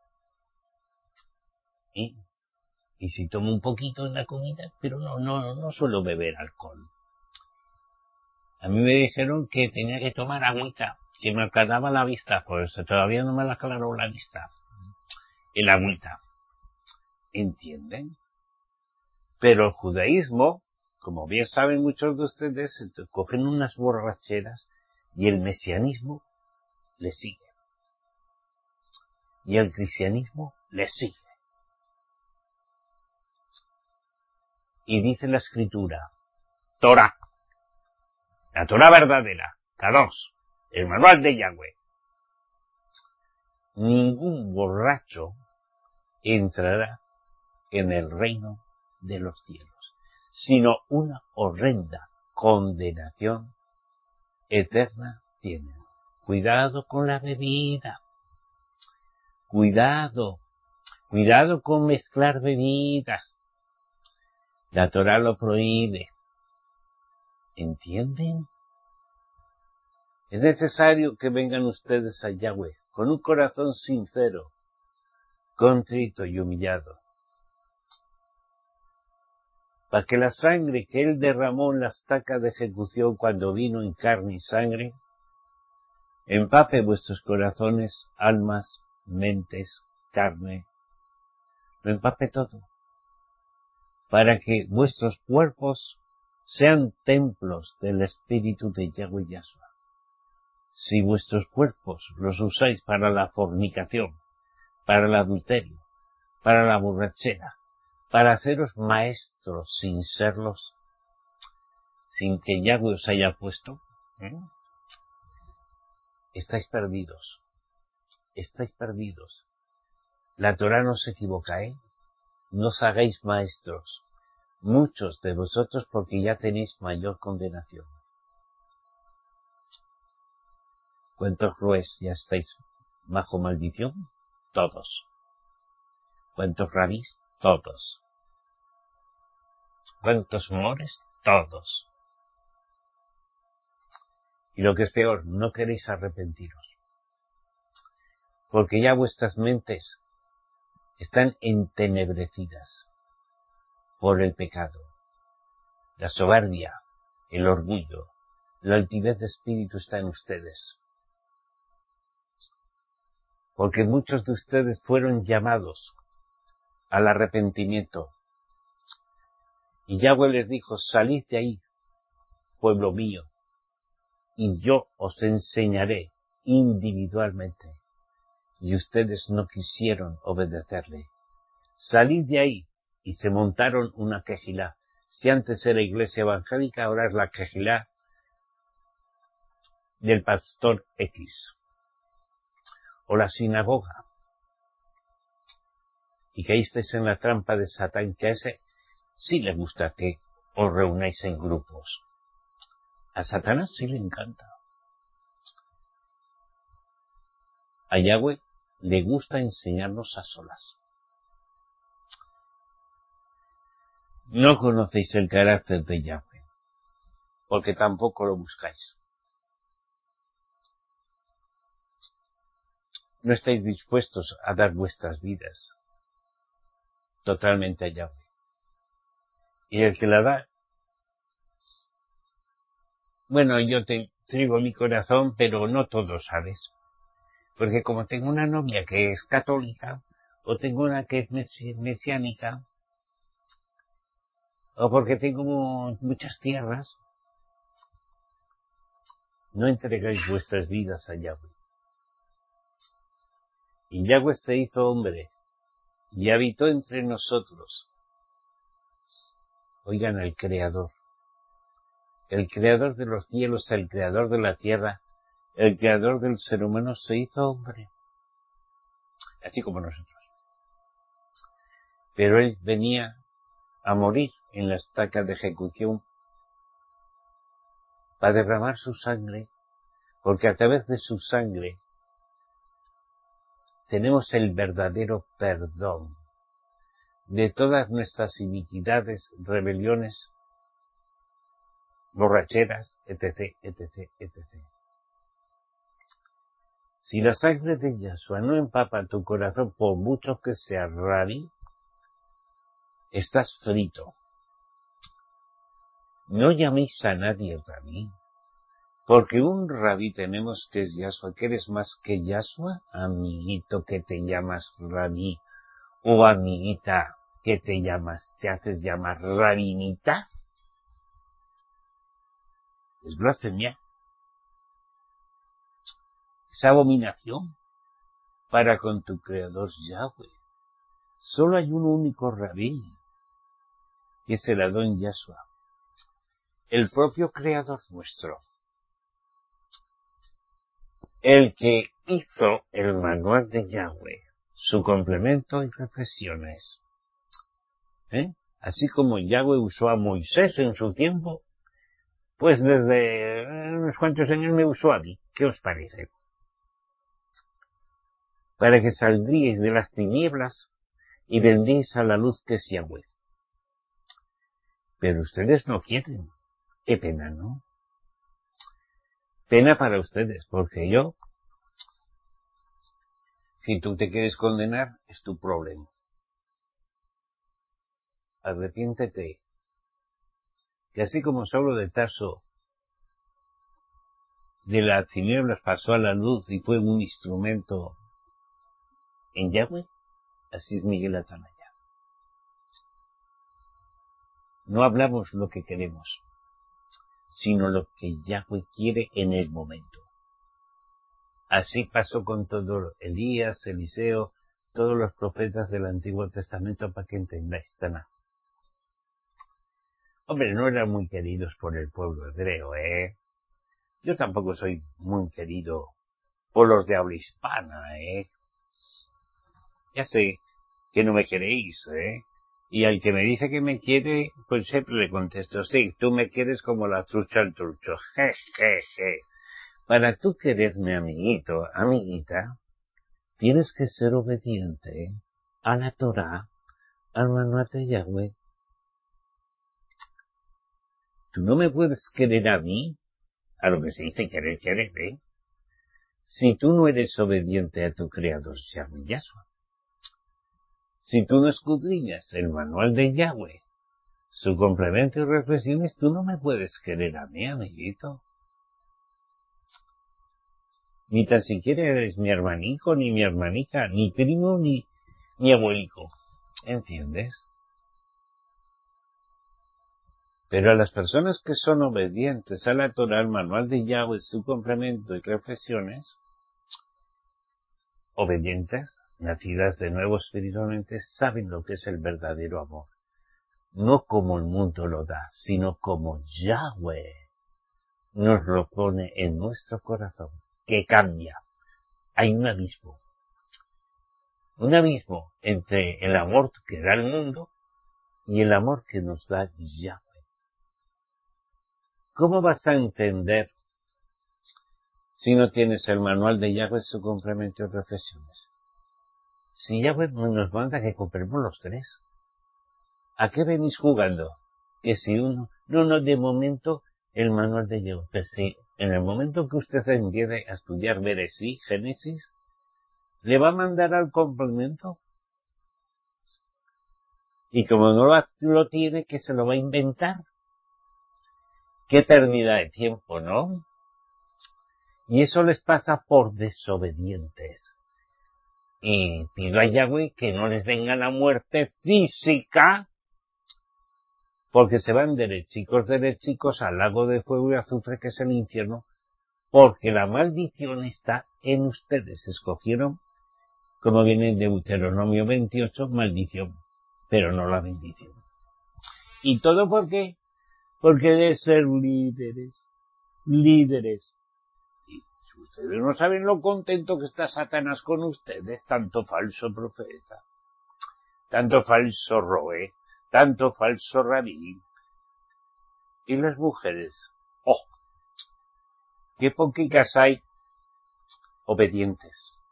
¿Eh? Y si tomo un poquito en la comida, pero no, no, no suelo beber alcohol. A mí me dijeron que tenía que tomar agüita, que me aclaraba la vista, pues todavía no me la aclaró la vista. El agüita. ¿Entienden? Pero el judaísmo, como bien saben muchos de ustedes, cogen unas borracheras y el mesianismo le sigue. Y el cristianismo le sigue. Y dice la escritura, Torah, la Torah verdadera, Kadosh, el manual de Yahweh. Ningún borracho entrará en el reino de los cielos, sino una horrenda condenación eterna tienen. Cuidado con la bebida. Cuidado. Cuidado con mezclar bebidas. La Torá lo prohíbe. ¿Entienden? Es necesario que vengan ustedes a Yahweh con un corazón sincero, contrito y humillado, para que la sangre que Él derramó en la estaca de ejecución cuando vino en carne y sangre, empape vuestros corazones, almas, mentes, carne, lo empape todo, para que vuestros cuerpos sean templos del Espíritu de Yahweh Yahshua. Si vuestros cuerpos los usáis para la fornicación, para el adulterio, para la borrachera, para haceros maestros sin serlos, sin que Yahweh os haya puesto, ¿eh? estáis perdidos, estáis perdidos. La Torá no se equivoca, ¿eh? No os hagáis maestros, muchos de vosotros, porque ya tenéis mayor condenación. ¿Cuántos rues ya estáis bajo maldición? Todos. ¿Cuántos rabís? Todos. ¿Cuántos mores? Todos. Y lo que es peor, no queréis arrepentiros, porque ya vuestras mentes están entenebrecidas por el pecado, la soberbia, el orgullo, la altivez de espíritu está en ustedes. porque muchos de ustedes fueron llamados al arrepentimiento. Y Yahweh les dijo, salid de ahí, pueblo mío, y yo os enseñaré individualmente. Y ustedes no quisieron obedecerle. Salid de ahí, y se montaron una quejilá. Si antes era iglesia evangélica, ahora es la quejilá del pastor X. O la sinagoga. Y caísteis en la trampa de Satán, que a ese sí le gusta que os reunáis en grupos. A Satanás sí le encanta. A Yahweh le gusta enseñarnos a solas. No conocéis el carácter de Yahweh, porque tampoco lo buscáis. No estáis dispuestos a dar vuestras vidas totalmente a Yahweh. Y el que la da, bueno, yo te trigo mi corazón, pero no todo, ¿sabes? Porque como tengo una novia que es católica, o tengo una que es mesi- mesiánica, o porque tengo muchas tierras, no entregáis vuestras vidas a Yahweh. Y Yahweh se hizo hombre, y habitó entre nosotros. Oigan al Creador. El Creador de los cielos, el Creador de la tierra, el Creador del ser humano se hizo hombre. Así como nosotros. Pero Él venía a morir en la estaca de ejecución para derramar su sangre, porque a través de su sangre tenemos el verdadero perdón de todas nuestras iniquidades, rebeliones, borracheras, etc, etc, etcétera. Si la sangre de Yahshua no empapa tu corazón, por mucho que sea rabí, estás frito. No llaméis a nadie rabí, porque un rabí tenemos que es Yahshua. ¿Que eres más que Yahshua? Amiguito, que te llamas rabí, o amiguita, que te llamas, te haces llamar rabinita. Es blasfemia. Es abominación para con tu Creador Yahweh. Solo hay un único rabí, que es el Adón Yahshua, el propio Creador nuestro, el que hizo el manual de Yahweh, su complemento y reflexiones. ¿Eh? Así como Yahweh usó a Moisés en su tiempo, pues desde unos cuantos años me usó a mí. ¿Qué os parece? Para que saldríais de las tinieblas y vendréis a la luz que es Yahweh. Pero ustedes no quieren. Qué pena, ¿no? Pena para ustedes, porque yo, si tú te quieres condenar, es tu problema. Arrepiéntete. Que así como Saulo de Tarso de las tinieblas pasó a la luz y fue un instrumento en Yahweh, así es Miguel Atalaya. No hablamos lo que queremos, sino lo que Yahweh quiere en el momento. Así pasó con todo Elías, Eliseo, todos los profetas del Antiguo Testamento, para que entendáis, Taná. Hombre, no eran muy queridos por el pueblo hebreo, ¿eh? Yo tampoco soy muy querido por los de habla hispana, ¿eh? Ya sé que no me queréis, ¿eh? Y al que me dice que me quiere, pues siempre le contesto, sí, tú me quieres como la trucha al trucho, je, je, je. Para tú quererme, amiguito, amiguita, tienes que ser obediente a la Torah, al manual de Yahweh. Tú no me puedes querer a mí, a lo que se dice querer, querer, ¿eh? Si tú no eres obediente a tu Creador Yahweh Yahshua. Si tú no escudriñas el manual de Yahweh, su complemento y reflexiones, tú no me puedes querer a mí, amiguito. Ni tan siquiera eres mi hermanico, ni mi hermanica, ni primo, ni, ni abuelico. ¿Entiendes? Pero a las personas que son obedientes a la Torah, al manual de Yahweh, su complemento y reflexiones, obedientes, nacidas de nuevo espiritualmente, saben lo que es el verdadero amor. No como el mundo lo da, sino como Yahweh nos lo pone en nuestro corazón, que cambia. Hay un abismo. Un abismo entre el amor que da el mundo y el amor que nos da Yahweh. ¿Cómo vas a entender si no tienes el manual de Yahweh, su complemento y reflexiones? Si Yahweh nos manda que compremos los tres. ¿A qué venís jugando? Que si uno, no, no, de momento el manual de Yahweh. Pero si en el momento que usted empiece a estudiar Beresí, Génesis, le va a mandar al complemento. Y como no lo, lo tiene, que se lo va a inventar. Qué pérdida de tiempo, ¿no? Y eso les pasa por desobedientes. Y pido a Yahweh que no les venga la muerte física, porque se van derechicos, derechicos al lago de fuego y azufre que es el infierno, porque la maldición está en ustedes. Escogieron, como viene en Deuteronomio veintiocho, maldición, pero no la bendición. ¿Y todo por qué? Porque de ser líderes, líderes. Y ustedes no saben lo contento que está Satanás con ustedes, tanto falso profeta, tanto falso roe, tanto falso rabí. Y las mujeres, ¡oh! ¡Qué poquitas hay obedientes!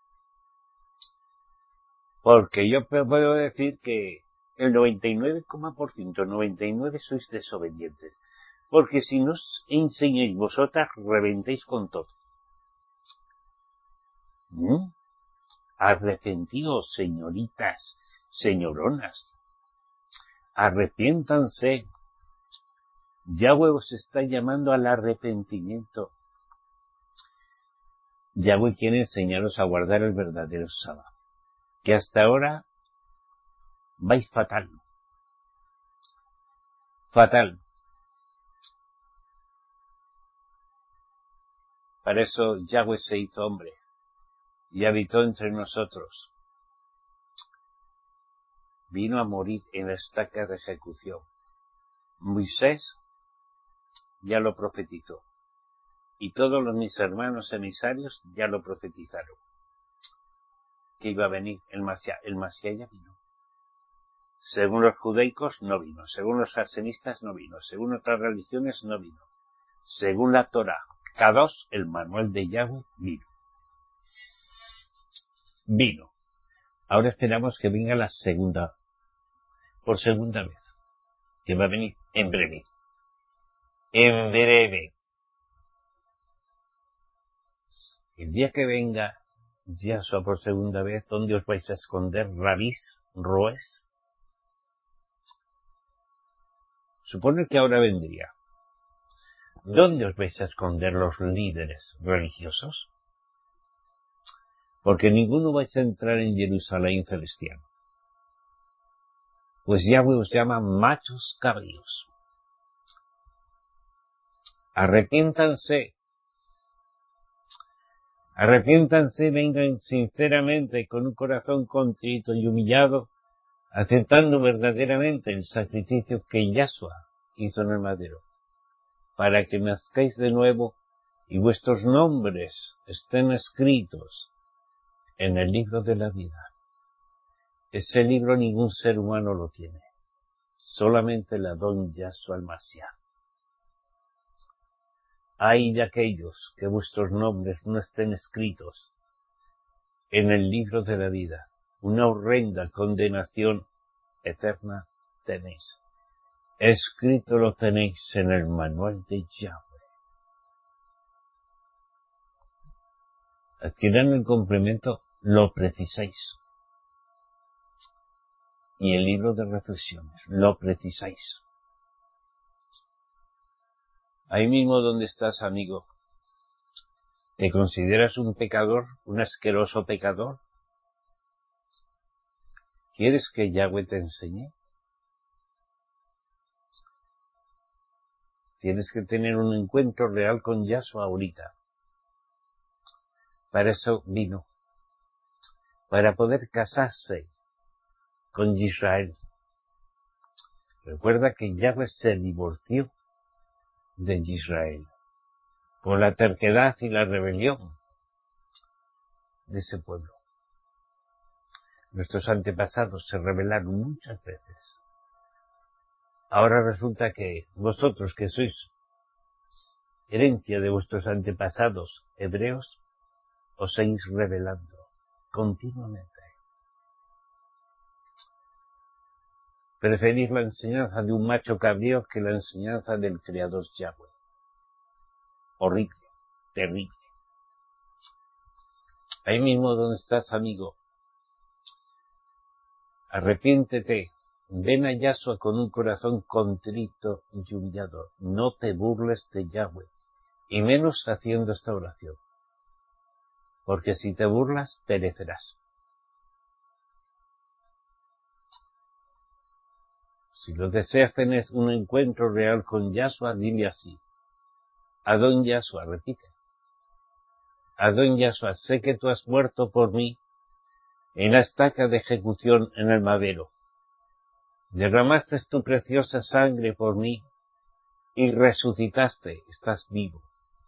Porque yo puedo decir que el noventa y nueve por ciento, noventa y nueve sois desobedientes. Porque si no os enseñáis vosotras, reventéis con todo. ¿Mm? Arrepentíos, señoritas, señoronas. Arrepiéntanse. Yahweh os está llamando al arrepentimiento. Yahweh quiere enseñaros a guardar el verdadero sábado. Que hasta ahora vais fatal. Fatal. Para eso Yahweh se hizo hombre y habitó entre nosotros. Vino a morir en la estaca de ejecución. Moisés ya lo profetizó. Y todos los mis hermanos emisarios ya lo profetizaron. Que iba a venir el Mashiach. El Mashiach ya vino. Según los judaicos no vino. Según los arsenistas no vino. Según otras religiones no vino. Según la Torah, Kadosh, el manual de Yahweh, vino. Vino. Ahora esperamos que venga la segunda, por segunda vez, que va a venir en breve. En breve. El día que venga Yahshua por segunda vez, ¿dónde os vais a esconder, rabís, roes? Supone que ahora vendría. ¿Dónde os vais a esconder los líderes religiosos? Porque ninguno vais a entrar en Jerusalén celestial. Pues Yahweh os llama machos cabríos. Arrepiéntanse. Arrepiéntanse, vengan sinceramente con un corazón contrito y humillado, aceptando verdaderamente el sacrificio que Yahshua hizo en el madero, para que nazcáis de nuevo y vuestros nombres estén escritos en el libro de la vida. Ese libro ningún ser humano lo tiene, solamente el Adón Yahshua el Mashiach. Ay de aquellos que vuestros nombres no estén escritos en el libro de la vida. Una horrenda condenación eterna tenéis. Escrito lo tenéis en el manual de Yahweh. Adquieran el complemento, lo precisáis. Y el libro de reflexiones, lo precisáis. Ahí mismo donde estás, amigo, ¿Te consideras un pecador, un asqueroso pecador? ¿Quieres que Yahweh te enseñe? Tienes que tener un encuentro real con Yahshua ahorita. Para eso vino. Para poder casarse con Israel. Recuerda que Yahweh se divorció de Israel por la terquedad y la rebelión de ese pueblo. Nuestros antepasados se rebelaron muchas veces. Ahora resulta que vosotros, que sois herencia de vuestros antepasados hebreos, os seguís rebelando continuamente. Preferís la enseñanza de un macho cabrío que la enseñanza del Creador Yahweh. Horrible, terrible. Ahí mismo donde estás, amigo, arrepiéntete, ven a Yahshua con un corazón contrito y humillado. No te burles de Yahweh, y menos haciendo esta oración, porque si te burlas, perecerás. Si lo deseas tener un encuentro real con Yahshua, dile así: Adón Yahshua, repite. Adón Yahshua, sé que tú has muerto por mí en la estaca de ejecución en el madero. Derramaste tu preciosa sangre por mí y resucitaste, estás vivo.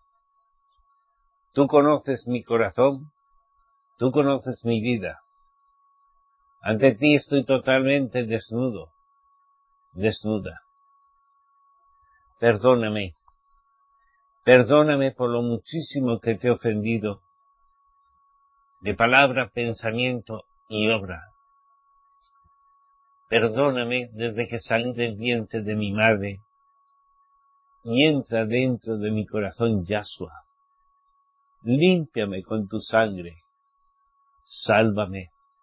Tú conoces mi corazón, tú conoces mi vida. Ante ti estoy totalmente desnudo, desnuda. Perdóname, perdóname por lo muchísimo que te he ofendido, de palabra, pensamiento y obra. Perdóname desde que salí del vientre de mi madre y entra dentro de mi corazón Yahshua. Límpiame con tu sangre, sálvame,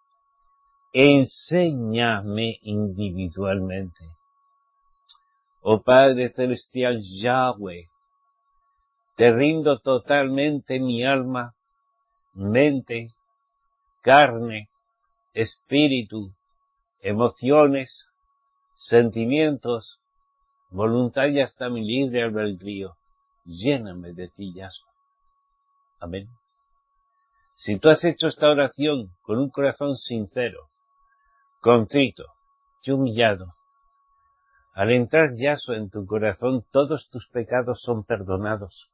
enséñame individualmente. Oh Padre Celestial Yahweh, te rindo totalmente mi alma, mente, carne, espíritu, emociones, sentimientos, voluntad y hasta mi libre albedrío. Lléname de ti, Yahshua. Amén. Si tú has hecho esta oración con un corazón sincero, contrito y humillado, al entrar Yahshua en tu corazón, todos tus pecados son perdonados.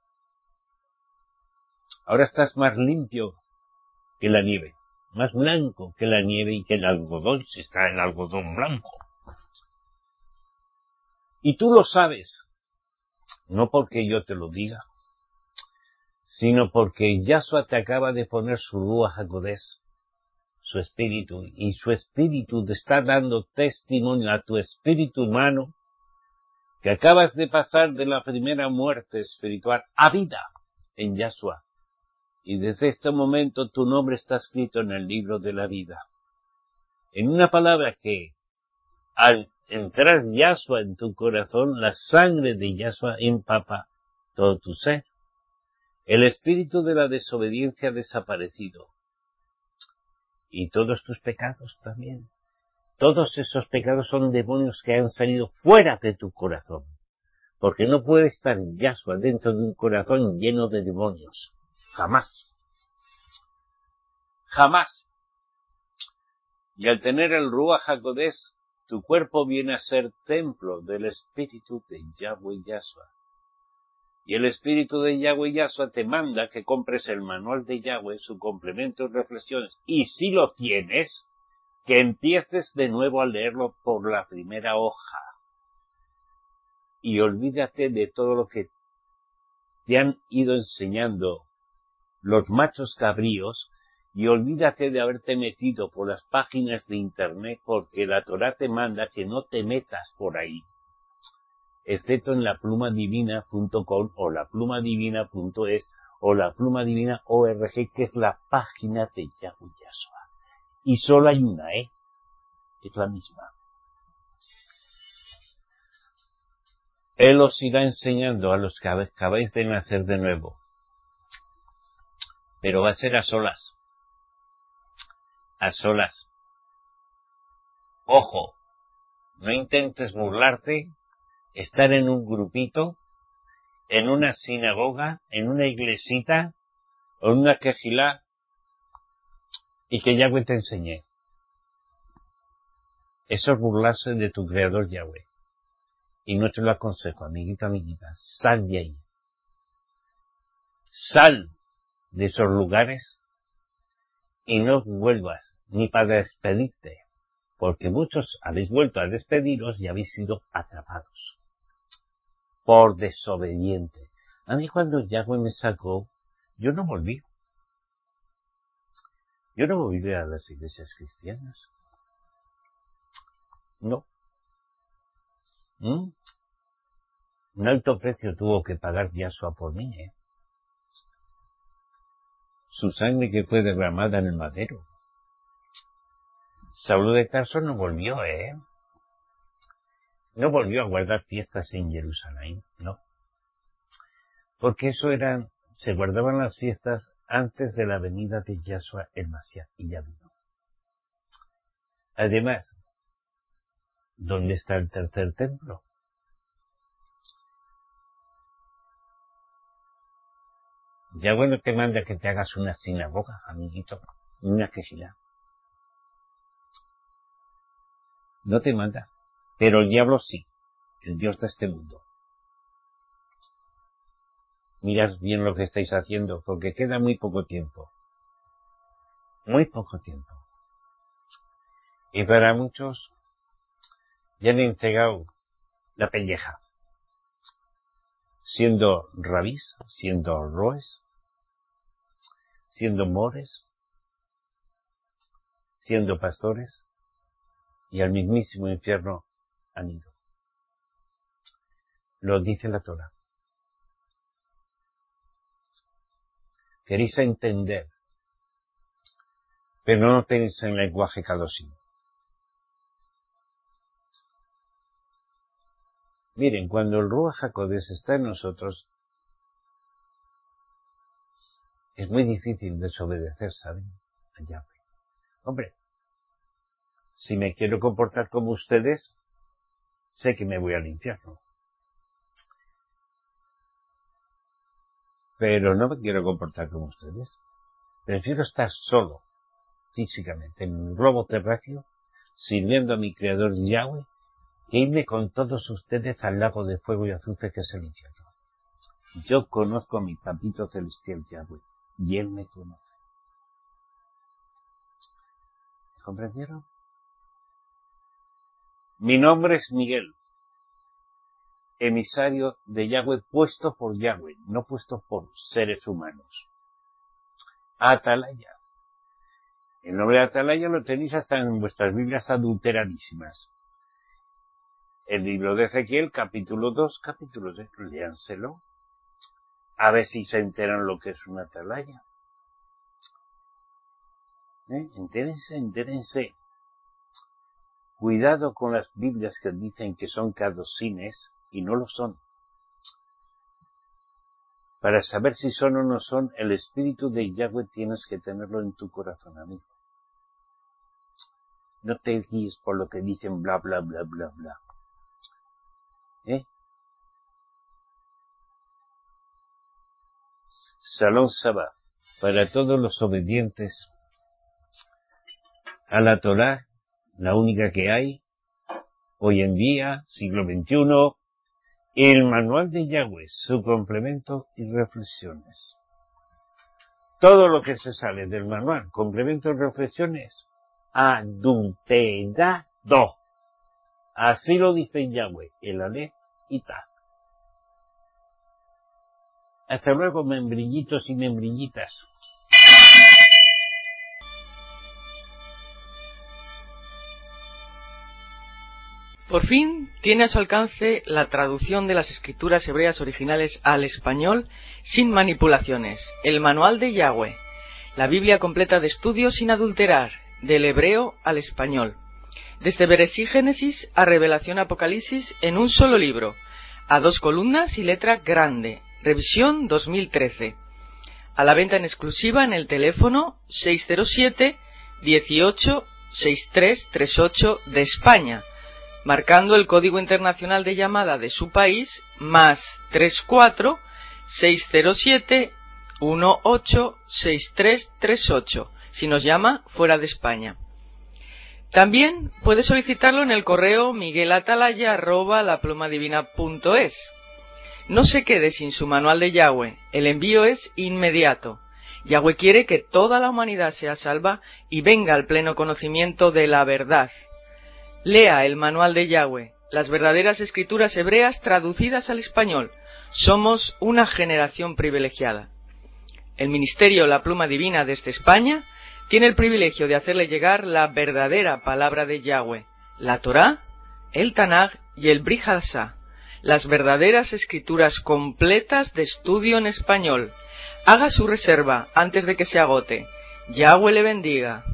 Ahora estás más limpio que la nieve, más blanco que la nieve y que el algodón, si está el algodón blanco. Y tú lo sabes, no porque yo te lo diga, sino porque Yahshua te acaba de poner su Ruach HaKodesh, su espíritu, y su espíritu te está dando testimonio a tu espíritu humano que acabas de pasar de la primera muerte espiritual a vida en Yahshua. Y desde este momento tu nombre está escrito en el libro de la vida. En una palabra que al entrar Yahshua en tu corazón, la sangre de Yahshua empapa todo tu ser. El espíritu de la desobediencia ha desaparecido. Y todos tus pecados también. Todos esos pecados son demonios que han salido fuera de tu corazón. Porque no puede estar Yahshua dentro de un corazón lleno de demonios. Jamás. Jamás. Y al tener el Ruach HaKodesh, tu cuerpo viene a ser templo del espíritu de Yahweh Yahshua. Y el espíritu de Yahweh Yahshua te manda que compres el manual de Yahweh, su complemento y reflexiones. Y si lo tienes, que empieces de nuevo a leerlo por la primera hoja. Y olvídate de todo lo que te han ido enseñando los machos cabríos, y olvídate de haberte metido por las páginas de internet, porque la Torá te manda que no te metas por ahí, excepto en la pluma divina punto com o la pluma divina punto es o la pluma divina punto org, que es la página de Yahweh Yahshua. Y solo hay una, ¿eh? Es la misma. Él os irá enseñando a los que acabáis de nacer de nuevo pero va a ser a solas. A solas. Ojo, no intentes burlarte, estar en un grupito, en una sinagoga, en una iglesita, o en una quejilá, y que Yahweh te enseñe. Eso es burlarse de tu Creador Yahweh. Y no te lo aconsejo, amiguito, amiguita. Sal de ahí. Sal de esos lugares y no vuelvas ni para despedirte, porque muchos habéis vuelto a despediros y habéis sido atrapados por desobediente. A mí cuando Yahweh me sacó, yo no volví. Yo no volví a las iglesias cristianas. No. ¿Mm? Un alto precio tuvo que pagar Yahshua por mí, ¿eh? Su sangre que fue derramada en el madero. Saulo de Tarso no volvió, ¿eh? No volvió a guardar fiestas en Jerusalén, no. Porque eso eran, se guardaban las fiestas antes de la venida de Yahshua el Mashiach, y ya vino. Además, ¿dónde está el tercer templo? Yahweh no te manda que te hagas una sinagoga, amiguito, una quejilá. No te manda. Pero el diablo sí, el Dios de este mundo. Mirad bien lo que estáis haciendo, porque queda muy poco tiempo. Muy poco tiempo. Y para muchos ya han entregado la pelleja. Siendo rabís, siendo roes, siendo mores, siendo pastores, y al mismísimo infierno han ido. Lo dice la Torah. Queréis entender, pero no tenéis en lenguaje cadosim. Miren, cuando el Ruach HaKodesh está en nosotros, es muy difícil desobedecer, ¿saben? A Yahweh. Hombre, si me quiero comportar como ustedes, sé que me voy al infierno. Pero no me quiero comportar como ustedes. Prefiero estar solo, físicamente, en un globo terráqueo, sirviendo a mi Creador Yahweh, que irme con todos ustedes al lago de fuego y azufre que es el infierno. Yo conozco a mi papito celestial Yahweh, y él me conoce. ¿Comprendieron? Mi nombre es Miguel, emisario de Yahweh, puesto por Yahweh, no puesto por seres humanos. Atalaya. El nombre de Atalaya lo tenéis hasta en vuestras Biblias adulteradísimas. El libro de Ezequiel, capítulo dos, capítulo tres, léanselo. A ver si se enteran lo que es una atalaya. ¿Eh? Entérense, entérense. Cuidado con las Biblias que dicen que son cadosines y no lo son. Para saber si son o no son, el Espíritu de Yahweh tienes que tenerlo en tu corazón, amigo. No te guíes por lo que dicen bla, bla, bla, bla, bla. ¿Eh? Salón Sabá, para todos los obedientes a la Torá, la única que hay, hoy en día, siglo veintiuno, el manual de Yahweh, su complemento y reflexiones. Todo lo que se sale del manual, complemento y reflexiones, adulterado. Así lo dice Yahweh, el Aleph y Taf. Hasta luego, membrillitos y membrillitas. Por fin tiene a su alcance la traducción de las escrituras hebreas originales al español sin manipulaciones, el Manual de Yahweh, la Biblia completa de estudio sin adulterar, del hebreo al español, desde Bereshí Génesis a Revelación Apocalipsis en un solo libro, a dos columnas y letra grande, revisión dos mil trece. a la venta en exclusiva en el teléfono seis cero siete, dieciocho, sesenta y tres treinta y ocho de España, marcando el código internacional de llamada de su país más treinta y cuatro, seiscientos siete, dieciocho, sesenta y tres treinta y ocho, si nos llama fuera de España. También puede solicitarlo en el correo miguelatalaya arroba laplumadivina punto es. No se quede sin su manual de Yahweh, el envío es inmediato. Yahweh quiere que toda la humanidad sea salva y venga al pleno conocimiento de la verdad. Lea el manual de Yahweh, las verdaderas escrituras hebreas traducidas al español. Somos una generación privilegiada. El Ministerio La Pluma Divina desde España tiene el privilegio de hacerle llegar la verdadera palabra de Yahweh, la Torá, el Tanaj y el Brit Hadashah, las verdaderas escrituras completas de estudio en español. Haga su reserva antes de que se agote. Yahweh le bendiga.